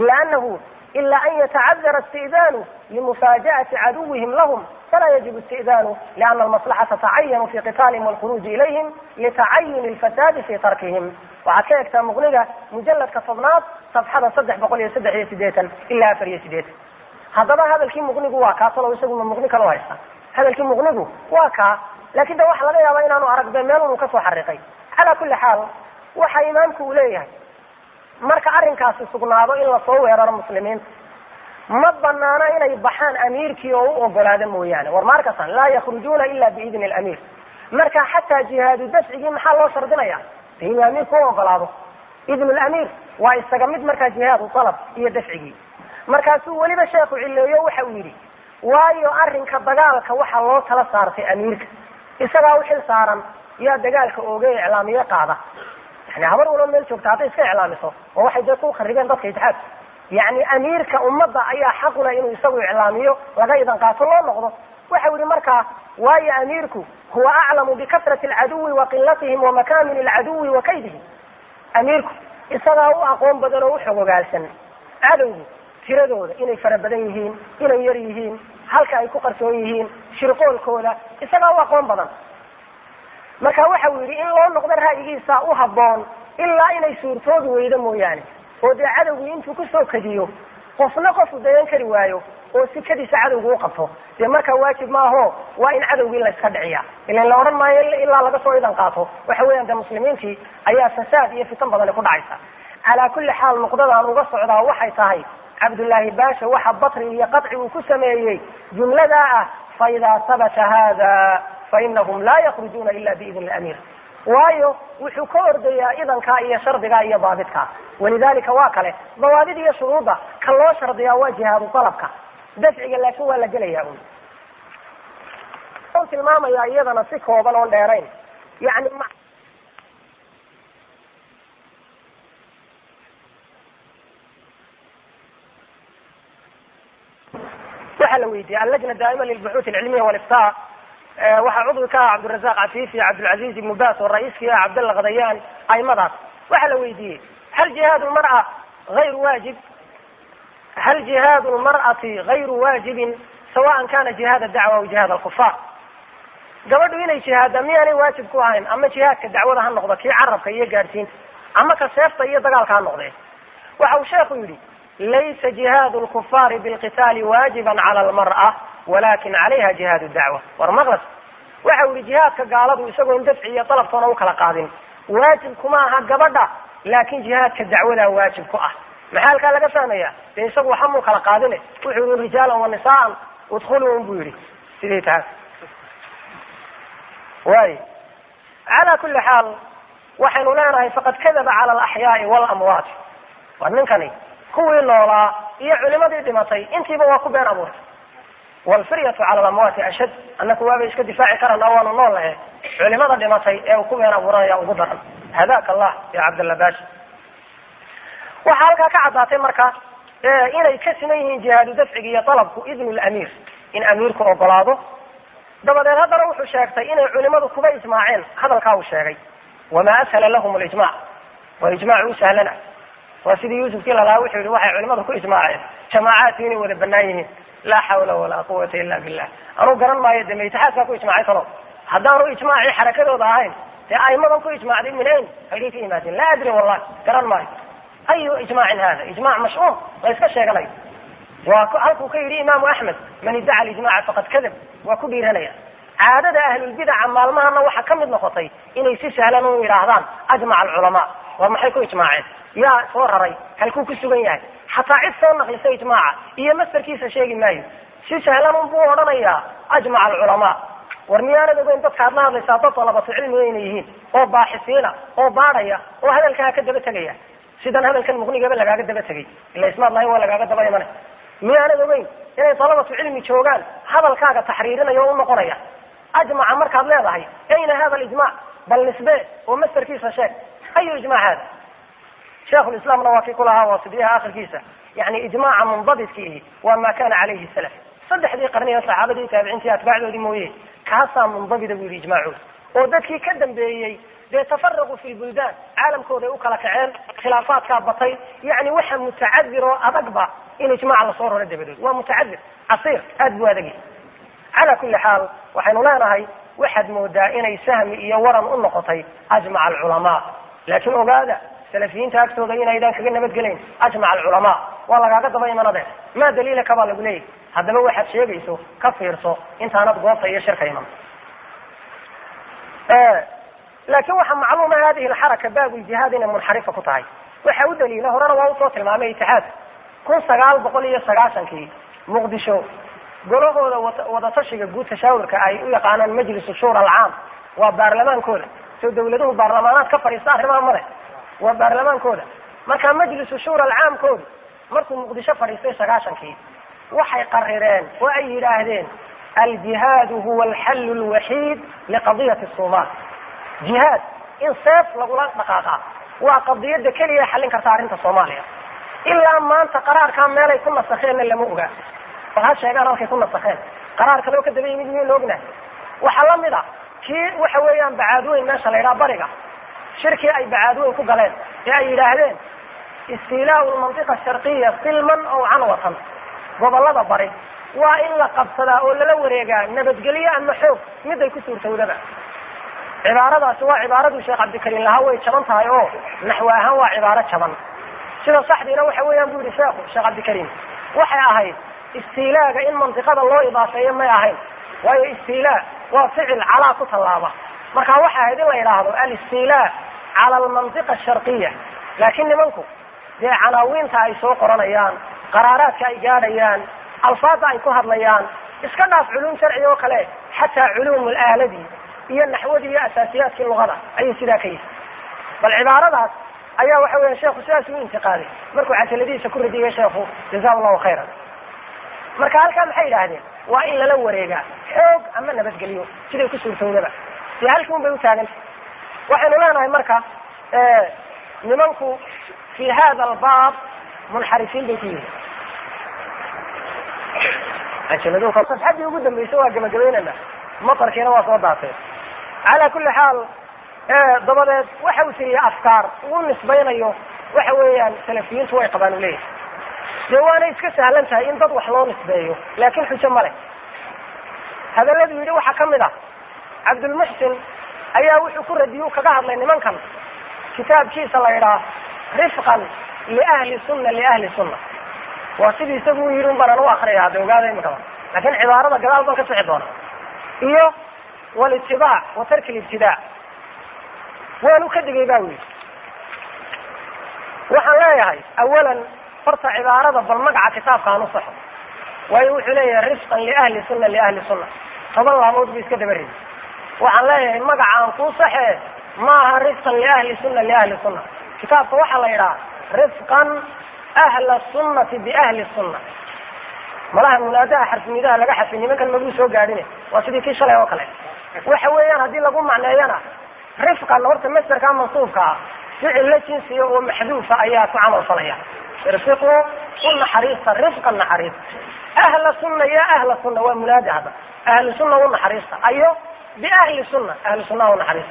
ila an yatacadara istidanu limufaaja'ati caduwihim lahum falaa yajibu istidanu liana almaslaxata tacayanu fi qitaalihim walkhuruuji ilayhim litacayuni lfasaadi fi tarkihim waxaad ka egtaa muqniga mujaladka tobnaad safxada 383 ilaa 480 haddaba hadalkii muqnigu waa kaa talow isaguma muqni kaloo haysta hadalkii muqnigu waa kaa lakin de waxa laga yaaba inaanu aragbe meel unu kasoo xariiqay calaa kulli xaal waxa imaamku uu leeyahay marka arrinkaasi sugnaado in lasoo weeraro muslimiinta ma banaana inay baxaan amiirkii oo u ogolaada mooyaane war markasan laa yakrujuuna ila biidni alamiir marka xataa jihaadu dafcigii maxaa loo shardinaya de inuu amiirku u ogolaado idnu lamiir waa isaga mid markaa jihaadu dalab iyo dafcigii markaasuu weliba sheekhu cileeyo waxa uu yidhi waayo arrinka dagaalka waxaa loo tala saartay amiirka isagaa u xil saaran yaa dagaalka ooga iclaamiye qaada yani habar walo meel joogta hadday iska iclaamiso oo waxay dee ku kharibeen dadka itixaadka yani amiirka ummadda ayaa xaquna inuu isagu iclaamiyo laga idan qaato loo noqdo waxau yihi markaa waayo amiirku huwa aclamu bikasrati alcaduwi waqilatihim wamakamin alcaduwi wakaydihim amiirku isagaa u aqoon badan oo u xog ogaalsan cadowgu tiradooda inay fara badan yihiin inay yar yihiin halka ay ku qarsoon yihiin shirqoolkooda isagaa u aqoon badan marka waxa uu yidhi in loo noqdo ra'yigiisa u habboon ilaa inay suurtoobi weydo mooyaane oo dee cadowgii intuu kusoo kadiyo qofna qofu dayan kari waayo oo sikadiisa cadowgu u qabto dee markaa waajib maaho waa in cadowgii la iska dhiciya ilan la odhan maayo ilaa laga soo idan qaato waxa weeyaan dee muslimiintii ayaa fasaad iyo fitan badani ku dhacaysa calaa kulli xaal nuqdadaan uga socdaa waxay tahay cabdullaahi baasha waxa batri iyo qaci uu ku sameeyey jumladaa ah faidaa sabata hada fainahum laa yakrujuuna ila biidni lamiir waayo wuxuu ka ordayaa idankaa iyo shardigaa iyo daabidkaa walidalika waa kale dawaabid iyo shuruudda ka loo shardiyaa waa jihaadu dalabka dafciga laakin waa la gelayaa un tilmaamayaa iyadana si kooban oon dheerayn yani waxaa la weydiiyey allajna daa'ima lilbuxuuth alcilmiya waliftaa waxaa cudwi ka ah cabdirasaaq cafiifi cabdilcaziz ibnu baas oo ra-iiskii ah cabdalla khadayaan aimadaas waxaa la weydiiyey hal jihaad lmar'a ayru waajib hal jihaad lmar'ati gayru waajibin sawaan kana jihaad dacwa aw jihaad alkufaar gabadhu inay jihaadda miyaanay waajib ku ahayn ama jihaadka dacwada ha noqdo kii carabka iyo gaadhsiinta ama ka seefta iyo dagaalka ha noqdee waxa uu sheekhu yidhi laysa jihaad lkufaari bilqitaali waajiban cala almar'a walakin calayha jihaad dacwa war maqlas waxa u yihi jihaadka gaaladu isagoon dafci iyo dalabtoona u kala qaadin waajib kuma aha gabadha laakin jihaadka dacwadaa waajib ku ah maxaa halkaa laga fahmaya dee isagu waxamuu kala qaadine wuxuu yihi rijaalan wa nisaan udkhuluun buu yidhi sidii taas way calaa kuli xaal waxaynu leenahay faqad kadaba cala alaxyaai waalamwaat war ninkani kuwii noolaa iyo culimadii dhimatay intiiba waa ku been abuurtay waalfiryatu cala alamwaati ashad annaku waabay iska difaaci karana waanu nool lahe culimada dhimatay ee uu ku been abuuranaya ugu daran hadaaka allah ya cabdalla baashi waxaa halkaa ka caddaatay marka inay ka siman yihiin jihaadu dafciga iyo dalabku idnu lamiir in amiirku ogolaado dabadeed haddana wuxuu sheegtay inay culimadu kuba ijmaaceen hadalkaa uu sheegay wamaa ashala lahum lijmac waa ijmaacu u sahlana waa sidii yuusufkii lalahaa wuxuu yihi waxay culimadu ku ijmaaceen jamaacaadku inay wada banaan yihiin laa xawla walaa quwata ila billah anuu garan maayo de maytaxaadkaa ku ijmaacay talo haddaanu ijmaacii xarakadooda ahayn dee aimadan ku ijmaacday minayn halkay ka yimaadeen laa adri wallahi garan maayo ayu ijmaacin hada ijmac mashhuur la iska sheeganayo waa halkuu ka yidhi imaamu axmed man iddaca alijmaca faqad kadab waa ku dhiiranaya caadada ahlulbidaca maalmahana waxaa ka mid noqotay inay si sahlan u yidhaahdaan ajmaca alculamaa war maxay ku ijmaaceen yaa soo raray halkuu ku sugan yahay xataa cid soo naqlisa ijmaaca iyo mastarkiisa sheegi maayo si sahlan unbuu odhanayaa ajmaca alculamaa war miyaanad ogeyn dadka adla hadlaysaa dad dalabatu cilmiga inay yihiin oo baaxisiina oo baadhaya oo hadalkaa ka daba tegaya sidan hadalkan muqnigaba lagaaga daba tegay ila ismaad lahayn waa lagaaga daba imana miyaanad ogeyn inay dalabatu cilmi joogaan hadalkaaga taxriirinaya oo u noqonaya ajmaca markaad leedahay ayna hada alijmac bal nisbe oo mastarkiisa sheeg ayu ijmac hada sheekhu lislaamna waa kii kulahaa waasidiyaha akhirkiisa yani ijmaaca mundabidkiihi waa ma kana calayhi salaf saddexdii qarniyo saxaabadii taabiciintii atbaacdoodii mooye kaasaa mundabida buu yidhi ijmaacooda oo dadkii ka dambeeyey dee tafaraqu fi lbuldaan caalamkooday u kala kaceen khilaafaadkaa batay yani waxa mutacadir oo adagba in ijmac lasoo raro dabadood waa mutacadir casiir aad buu adagi calaa kuli xaal waxaynu leenahay waxaad moodaa inay sahmi iyo waran u noqotay ajmaca alculamaa laakiin ogaada salafiyiinta agtooda inaydan kaga nabadgelayn ajmaca alculamaa waa lagaaga daba imanade maa daliilaka baa lagu leeyahy haddaba waxaad sheegayso ka fiirso intaanad goobta iyo shirka iman laakin waxaa macluuma hadihi alxaraka baabuljihaad inay munxarifa ku tahay waxaa u daliila horena waa usoo tilmaamay itixaad 1990 muqdisho golahooda wadatashiga guud tashaawurka ay u yaqaanaan majlisu shura alcaam waa baarlamaankooda soo dawladuhu baarlamaanaad ka fadhiista arrimaha male waa baarlamaankooda marka majlisu shura alcaamkooda markuu muqdisho fadhiistay 90 waxay qarireen oo ay yidhaahdeen aljihaadu huwa alxallu alwaxiid liqadiyati somaal jihaad in seef lagula dhaqaaqa waa qadiyada keliya xallin karta arrinta soomaaliya ilaa maanta qaraarkaa meelay ku nasakheenna lama ogaa bal ha sheegaan halkay ku nasakheen qaraar kaloo ka daba yimid miyaynu ognahay waxaa lamid a kii waxa weeyaan bacaadweyn meesha la yidhaha bariga shirkii ay bacaadweyn ku galeen ee ay yidhaahdeen istilaau lmantiqa sharqiya silman ow canwatan gobolada bari waa in la qabsadaa oo lala wareegaa nabadgelyo ama xoog miday ku suurtowdaba cibaaradaasi waa cibaaraduu sheekh cabdikariim lahaa way jaban tahay oo naxwi ahaan waa cibaaro jaban sida saxdiina waxa weeyaan bu yihi sheekh cabdikariim waxay ahayd istiilaaga in mantiqada loo idaafeeyo may ahayn waayo istilaa waa ficil calaa ku tallaaba marka waxay ahayd in la yidhaahdo alistila cala almantiqa asharqiya laakiin nimanku dee canaawiinta ay soo qoranayaan qaraaraadka ay gaadhayaan alfaada ay ku hadlayaan iska dhaaf culuum sharci oo kale xataa culuum alaaladii iyo naxwadii iyo asaasiyaadkii luqada ayuu sidaa ka yihi bal cibaaradaas ayaa waxa weya sheekhu sidaas u intiqaaday markuu cajaladiisa ku radiyay sheekhu jazaa allahu khayran marka halkaa maxay yidhaahdeen waa in lala wareegaa xoog ama nabadgelyo siday ku suurtowdaba dee halkii un bay u taaganta waxaynu leenahay marka nimanku fi hada albaab munxarifiin bay ku yihiin safxaddii ugu dambaysa waa gabagabaynana matarkiina waa soo daatee calaa kulli xaal dabadeed waxa uu tiriyey afkaar uu nisbaynayo waxa weeyaan salafiyiintu way qabaan u leeyahay dee waanay iska sahlan tahay in dad wax loo nisbeeyo laakiin xujo ma leh hadalladuu yidhi waxaa ka mid ah cabdulmuxsin ayaa wuxuu ku radiyuu kaga hadlay nimankan kitaabkiisa la yidhaah rifqan liahli sunna waa sidii isagu u yidhi un banaan u akriyaya hadda ogaada imikaba laakiin cibaarada gadaal baan ka sixi doona iyo walitibaac wa tarki libtidaac waanu ka digay baa yidhi waxaan leeyahay awalan horta cibaarada bal magaca kitaabka aan u saxo waayo wuxuu leeyahay rifqan liahli sunna 10 laamood buu iska daba ridi waxaan leeyahay magaca aan kuu saxee maaha rifqan liahli sunna kitaabka waxaa la yidhaha rifqan ahla sunnati biahli sunna malaha munaadaha xarfinidaha laga xadfay nimankan maguu soo gaadhine waa sidii kii shalay oo kale waxa weeyaan haddii lagu macneeyana rifqan horta masderkaa mansuubka ah ficil la jinsiya oo maxduufa ayaa ku camal falaya irfiqu u naxariista rifqan naxariista ahla sunna ya ahla sunna waa munaada hadda ahlu sunna u naxariista ayo biahli sunna ahlu sunna u naxariista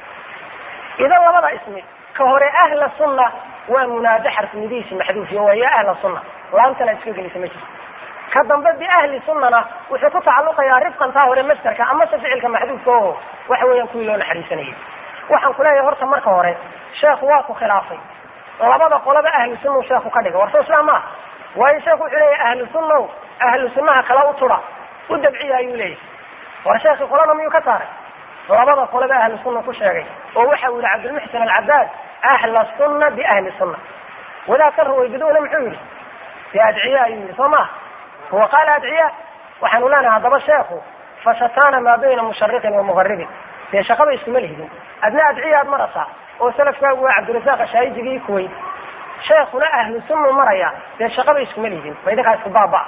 idan labada ismi ka hore ahla sunna waa munaada xarfinidiisi maxduufiya waa ya ahla sunna laantana iska gelisa ma jirto ka dambe biahli sunnana wuxuu ku tacalluqayaa rifqan taa hore masderka amase ficilka maxduufka oo waxa weeyaan kuwii loo naxariisanayay waxaan ku leeyahay horta marka hore sheekhu waa ku khilaafay labada qolaba ahlu sunna sheekhu ka dhigay warso islaam ma waayo sheekhu wuxuu leeyahay ahlu sunnaha kala u tura u dabciya ayuu leeyahay war sheekhi qolana miyuu ka saaray labada qolaba ahlu sunna ku sheegay oo waxa uu yihi cabdulmuxsin alcabaad ahla sunna biahli sunna wadaadkan ruwaybidowna muxuu yidhi dee adciya ayuu yidhi soo maha huwa qaala adciya waxaanu leenahay haddaba sheekhu fashataana maa bayna mushariqin wa mugaribin dee shaqaba iskuma lihidin adna adciyaad marasaa oo salafkaagu waa cabdirasaaq ashaaijigii kuwayt sheekhuna ahlu sunnu maraya dee shaqaba iskuma lihidin ma idinkaa isku baaba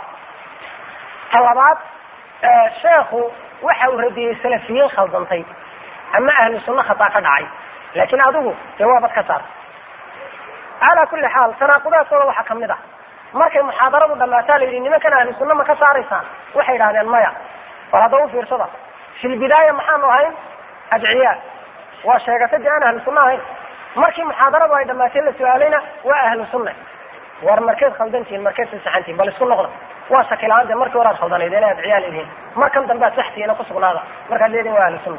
ta labaad sheekhu waxa uu radiyey salafiyiin khaldantay ama ahlu sunna khataa ka dhacay laakiin adigu dee waabad ka saarta calaa kulli xaal tanaaqudaadkooda waxaa kamid ah markay muxaadaradu dhammaataa la yidhi nimankan ahlu sunna ma ka saaraysaan waxay idhahdeen maya bal hadda u fiirsada fi lbidaaya maxaanu ahayn adciyaa waa sheegatay dee aan ahlu sunna ahayn markii muxaadaradu ay dhammaatay la su-aalayna waa ahlu sunna war markeed khaldantihin markeed si saxantihin bal isku noqda waa shakilaan dee markii horaad khaldanayd inay adciyaa leedihiin markan dambe ad saxtihiina ku sugnaada markaad leedihin waa ahlu sunna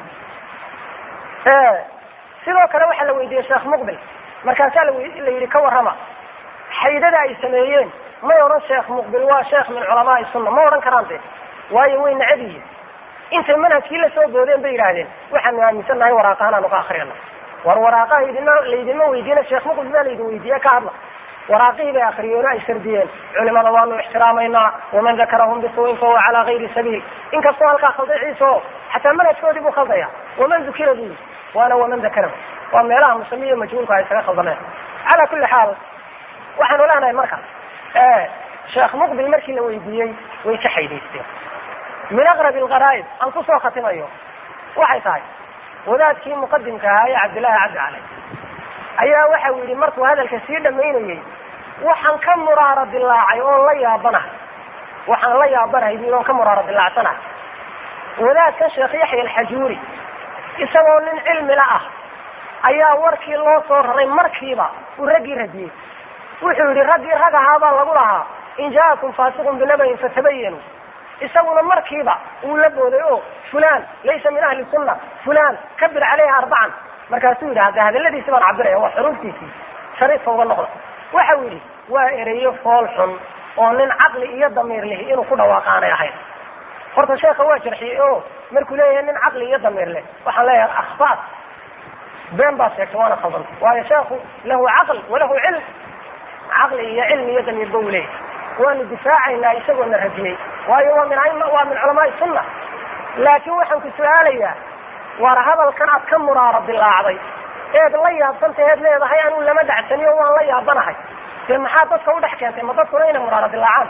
sidoo kale waxaa la weydiiyey sheekh muqbil markaasaa la yidhi ka warrama xaydada ay sameeyeen may odhan sheekh muqbil waa sheekh min culamaai sunna ma odhan karaan dee waayo way nacab yihiin intay manhajkii la soo boodeen bay yidhaahdeen waxaanu aaminsannahay waraaqahan aanu ka akriyano war waraaqaha laydinma weydiina sheekh muqbil baa laydin weydiiye ka hadla waraaqihii bay akriyeen ay sardiyeen culimada waanu ixtiraamaynaa waman dakarahum bisuuin fahuwa calaa gayri sabiil inkastoo halkaa khalday ciise oo xataa manhajkoodii buu khaldaya waman dukira buu yii waana waman dakarahu waa meelaha musami iyo majhuulku ay isaga khaldameen calaa kulli xaal waxaanu leenahay marka sheekh muqbil markii la weydiiyey way ka xaydaysteen min aqrab algharaa'ib aan kusoo khatimayo waxay tahay wadaadkii muqadimka ahaa ee cabdillaahi cabdi cali ayaa waxa uu yidhi markuu hadalka sii dhamaynayey waxaan ka muraara dilaacay oon la yaabanahay waxaan la yaabanahay buu oon ka muraara dilaacsanahay wadaadkan sheekh yaxya alxajuuri isagoo nin cilmila ah ayaa warkii loo soo raray markiiba uu raggii radiyey wuxuu yidhi raggii rag ahaabaa lagu lahaa in ja'akum faasiqun binabayin fatabayanu isaguna markiiba uu la booday oo fulaan laysa min ahli sunna fulaan kabir calayha 4 markaasuu yidhi hadda hadaladiisi baan cabiraya waa xuruuftiisii shariifka uga noqda waxau yidhi waa ereyo fool xun oo nin caqli iyo damiir leh inuu ku dhawaaqa aanay ahayn horta sheekha waa jarxiyey oo markuu leeyahay nin caqli iyo damiir leh waxaan leeyahay akhfaat been baad sheegtay waana khaldanta waayo sheekhu lahu caql walahu cilm caqli iyo cilmi iyo damiir ba uu leeyahay waanu difaacaynaa isagoona radiyey waayo waa min culamaai sunna laakiin waxaan ku su-aalayaa war hadalkan aad ka muraara dilaacday eed la yaabsanta eed leedahay anuu lama dhacsaniyo waan la yaabanahay dee maxaa dadka udhex keentay ma dadkuna inay muraara dilaacaan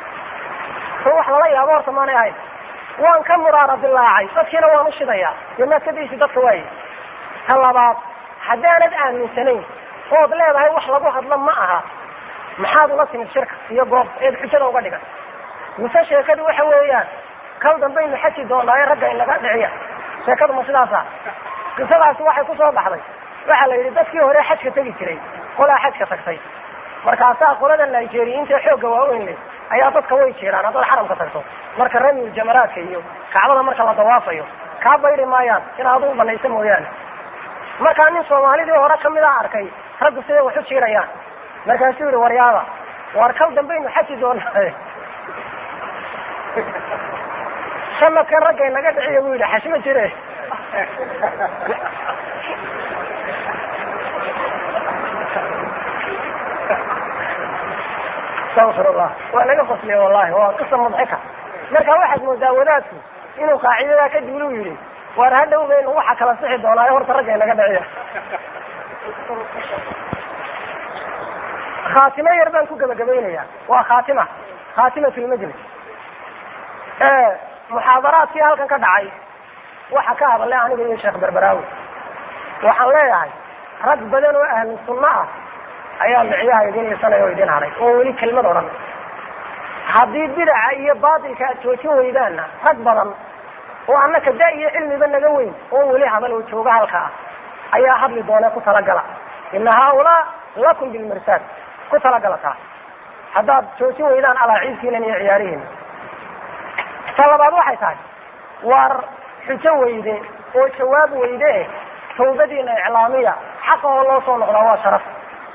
so wax lala yaabo horta maanay ahayn waan ka muraara dilaacay dadkiina waan u shidayaa dee maad ka daysi dadka waaye ta labaad haddaanad aaminsanayn ood leedahay wax lagu hadlo ma aha maxaad ula timid shirka iyo goob eed xujada uga dhigan mise sheekadu waxa weeyaan kal dambaynu xaji doonaayo ragga in laga dhiciya sheekadu ma sidaasa qisadaasi waxay ku soo baxday waxaa la yidhi dadkii hore xajka tegi jiray qolaa xajka tagtay markaasaa qolada nigeriyiinta xoogga waaweyn leh ayaa dadka way jeeraan haddaad xaramka tagto marka ramyul jamaraadka iyo kacbada marka la dawaafayo kaa bayri maayaan inaad u banaysa mooyaane markaa nin soomaalidii hore kamid a arkay raggu siday wax u jiirayaan markaasuu yihi waryaada war kal dambaynu xaji doonaaye sanadkan ragga inaga dhiciya buu yidhi xashma jire astaqfirullah waa laga qosliye wallahi waa qisa mudxika marka waxaad moodaa wadaadku inuu qaacidadaa ka duulu yidhi waar hadhowbaynu waxa kala sixi doonaayo horta ragga inaga dhiciya khaatimo yar baan ku gebagabaynaya waa khaatimatu lmajlis muxaadaraadkii halkan ka dhacay waxa ka hadlay aniga iyo sheekh berberaawi waxaan leeyahay rag badan oo ahlu sunno ah ayaa micyaha idin lisanaya oo idin haray oo weli kelmad odhan haddii bidaca iyo baatilka aad joojin weydaanna rag badan oo annaka da iyo cilmiba naga weyn oo weli hadal oo jooga halka ah ayaa hadli doona ku talagala ina haaulaa lakum bilmirsaad ku talagala taa haddaad joojin weydaan alaaciibkiinan iyo ciyaarihiina ta labaad waxay tahay waar xujo weyde oo jawaab weyde tawbadiina iclaamiya xaqa oo loo soo noqdaa waa sharaf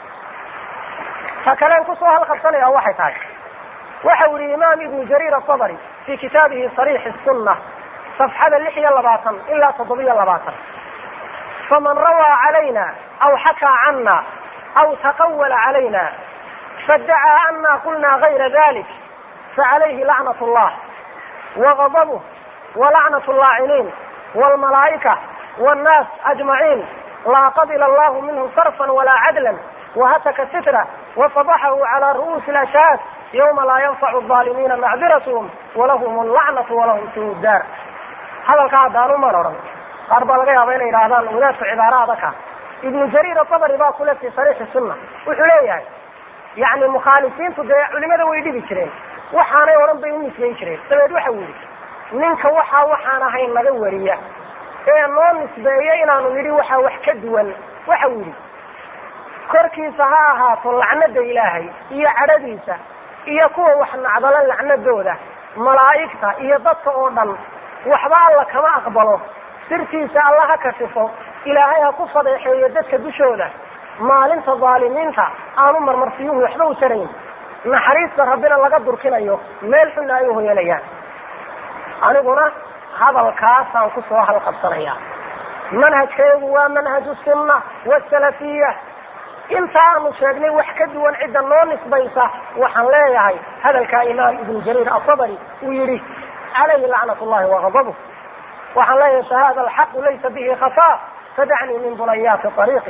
ta kaleen kusoo halqabsanaya waxay tahay waxa u yihi imaam ibnu jariir atabari fii kitaabihi sariix الsunna صafxada 26 ilaa 7 faman rawaa calayna aw xakaa cana aw taqawala calayna faاdacaa ana qulna gayra dalik facalayhi lacnaة اllah وغضبه ولعنة اللاعنين والملائكة والناس أجمعين لا قبل الله منه صرفا ولا عدلا وهتك ستره وفضحه على رؤوس الأشهاد يوم لا ينفع الظالمين معذرتهم ولهم اللعنة ولهم سوء الدار هذا الكعدان مرورا قرب لغيها بين إرادان وناس عباراتك ابن جرير الطبري باقول في صريح السنة وحليه يعني مخالفين تضيع لماذا ويدي بكرين waxaanay oran bay u nisbayn jireen dabeed waxa uu yidhi ninka waxaan ahayn laga wariya ee noo nisbeeyey inaanu nidhi waxaa wax ka duwan waxa uu yidhi korkiisa ha ahaato lacnada ilaahay iyo cadhadiisa iyo kuwa wax nacdala lacnadooda malaa'igta iyo dadka oo dhan waxba alla kama aqbalo sirtiisa alla ha kashifo ilaahay ha ku fadeexeeyo dadka dushooda maalinta dhaalimiinta aanu marmarsiyuhu waxba u tarayn naxariista rabbina laga durkinayo meel xunna ay u hoyanayaan aniguna hadalkaasaan ku soo halqabsanaya manhajkeegu waa manhaju sunna wasalafiya intaanu sheegnay wax ka duwan cidda noo nisbaysa waxaan leeyahay hadalkaa imaam ibnu jariir atabari uu yidhi calayhi lacnat ullahi wagadabuh waxaan leeyahay fahada alxaqu laysa bihi khafaa fadacnii min bunayaati ariiqi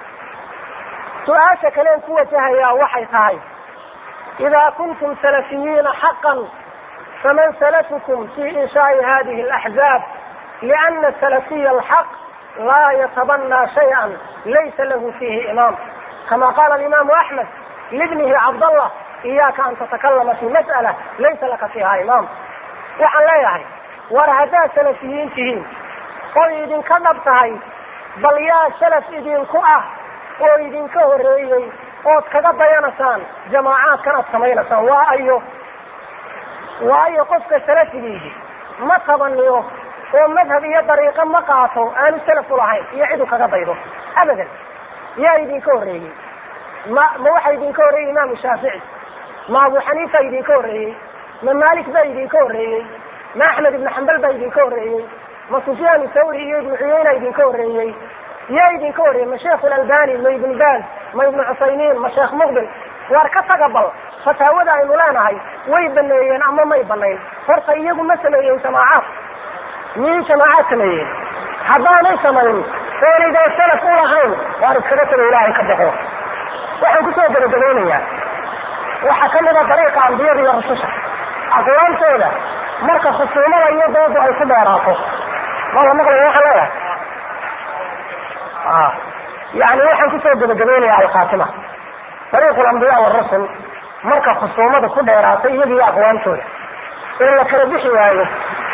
su-aasha kaleen ku wajahayaa waxay tahay إذا كنتم سلفيين حقا فمن سلفكم في إنشاء هذه الأحزاب لأن السلفي الحق لا يتبنى شيئا ليس له فيه إمام كما قال الإمام أحمد لابنه عبد الله إياك أن تتكلم في مسألة ليس لك فيها إمام وحن لا يعي ورهدا سلفيين تهين وإذن كذبتهي بل يا سلف إذن كؤه وإذن كهريي ood kaga dayanaysaan jamaacaadkan aad samaynaysaan waayo qofka salafigiihi ma tabaniyo oo madhab iyo dariiqo ma qaato aanu salaf u lahayn iyo cidu kaga daydo abadan yaa idinka horreeyey ma waxa idinka horreeyey imaamu shaafici ma abu xaniifa idinka horreeyey ma maalik baa idinka horreeyey ma axmed ibnu xambal baa idinka horreeyey ma sufyaan thawri iyo ibnu cuyayna idinka horreeyey yaa idinka horreeyey ma sheekh alalbani ma ibnu baaz ma ibnu cusaymiin ma sheekh muqbil waar ka taga bal fataawada aynu leenahay way baneeyeen ama may banayn horta iyagu ma sameeyeen jamaacaad miyay jamaacaad sameeyeen haddaanay samayn oonayday salaf u lahayn waar iskaga tago ilaahay ka baxo waxaan kusoo gabagabeynayaa waxaa ka mida dariiqa ambiyada iyo rususha aqwaantooda marka khusuumada iyo doodu ay ku dheeraato ma la maqlayo waxa leeyahay يعني waxaan kusoo gabagabeynaya alkhaatima dariiqu alambiyaa warasul marka khusuumada ku dheeraatay iyagii aqwaantooda in la kala bixi waayo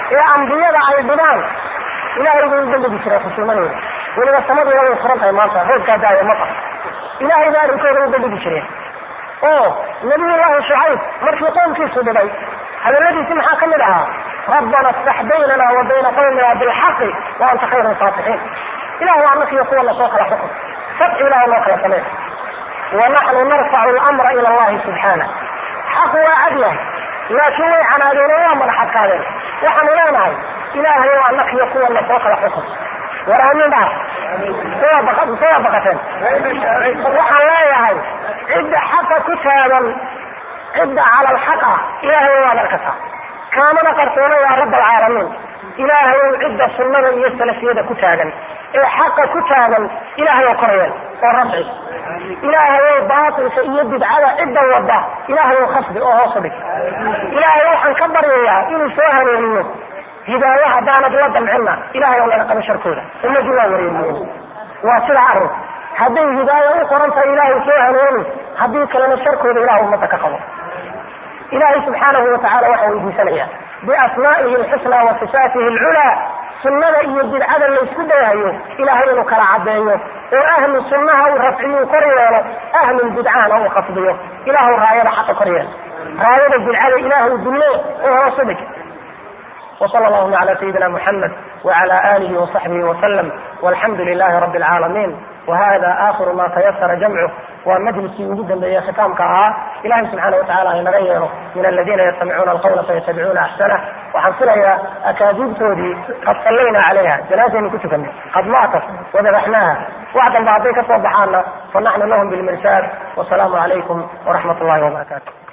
أنبياء أيضان إلهي يقول دلدي شريك خصومانه ولذا السماء يقول يخرط إيمانته هو كاداية مطر إلهي ذلك يقول دلدي شريك نبي الله شعيب مرفقون في صدري هذا الذي سمح كملها ربنا افتح بيننا وبين قومنا بالحق وأنت خير الفاتحين إلهي عنك يقول الله سوق الحكم فتح إلهي الله خير سمين ونحن نرفع الأمر إلى الله سبحانه حق وعدله لا شوي عن هذين الله من حق هذين وحملنا إلهي عنك يقول الله سوق الحكم ورأمين بعض سوابقتين وحلايا هاي عد حق كتابا عد على الحق إلهي وعلى الكتاب كامنا قرطونا يا رب العالمين إلهي عد السنة يستل سيدة كتابا حق كتابا إلهي وقريا ورفعي إلهي باطل سيدد على عد ووضع إلهي وخصبي وهوصبي إلهي وحن كبر إياه إنه سوهن يمنه هداية دانت لدم عنا إلهي ولا نقم الشركودة ثم جوا وريمون واسد عرض هذه هداية وقرنت إلهي سوهن يمنه هذه كلام الشركودة إلهي أمتك قبل إلهي سبحانه وتعالى وحوه سنيا بأسمائه الحسنى وصفاته العلى سنة يجد عدل ليسكده إلهي نكر عبيه وأهل السنة ورفعيه قرية أهل البدعان أو خفضيه إله الراية حق قرية راية البدعان إله الدنيا وهو صدق وصلى الله على سيدنا محمد وعلى آله وصحبه وسلم والحمد لله رب العالمين وهذا آخر ما تيسر جمعه ومجلس جدا بي ختامك إلهي سبحانه وتعالى ينغيره من الذين يستمعون القول فيتبعون أحسنه وحصل يا أكاذيب تودي قد صلينا عليها جنازة من كتبنا قد ماتت وذبحناها وعدا بعضيك صبحانا فنحن لهم بالمرشاد والسلام عليكم ورحمة الله وبركاته.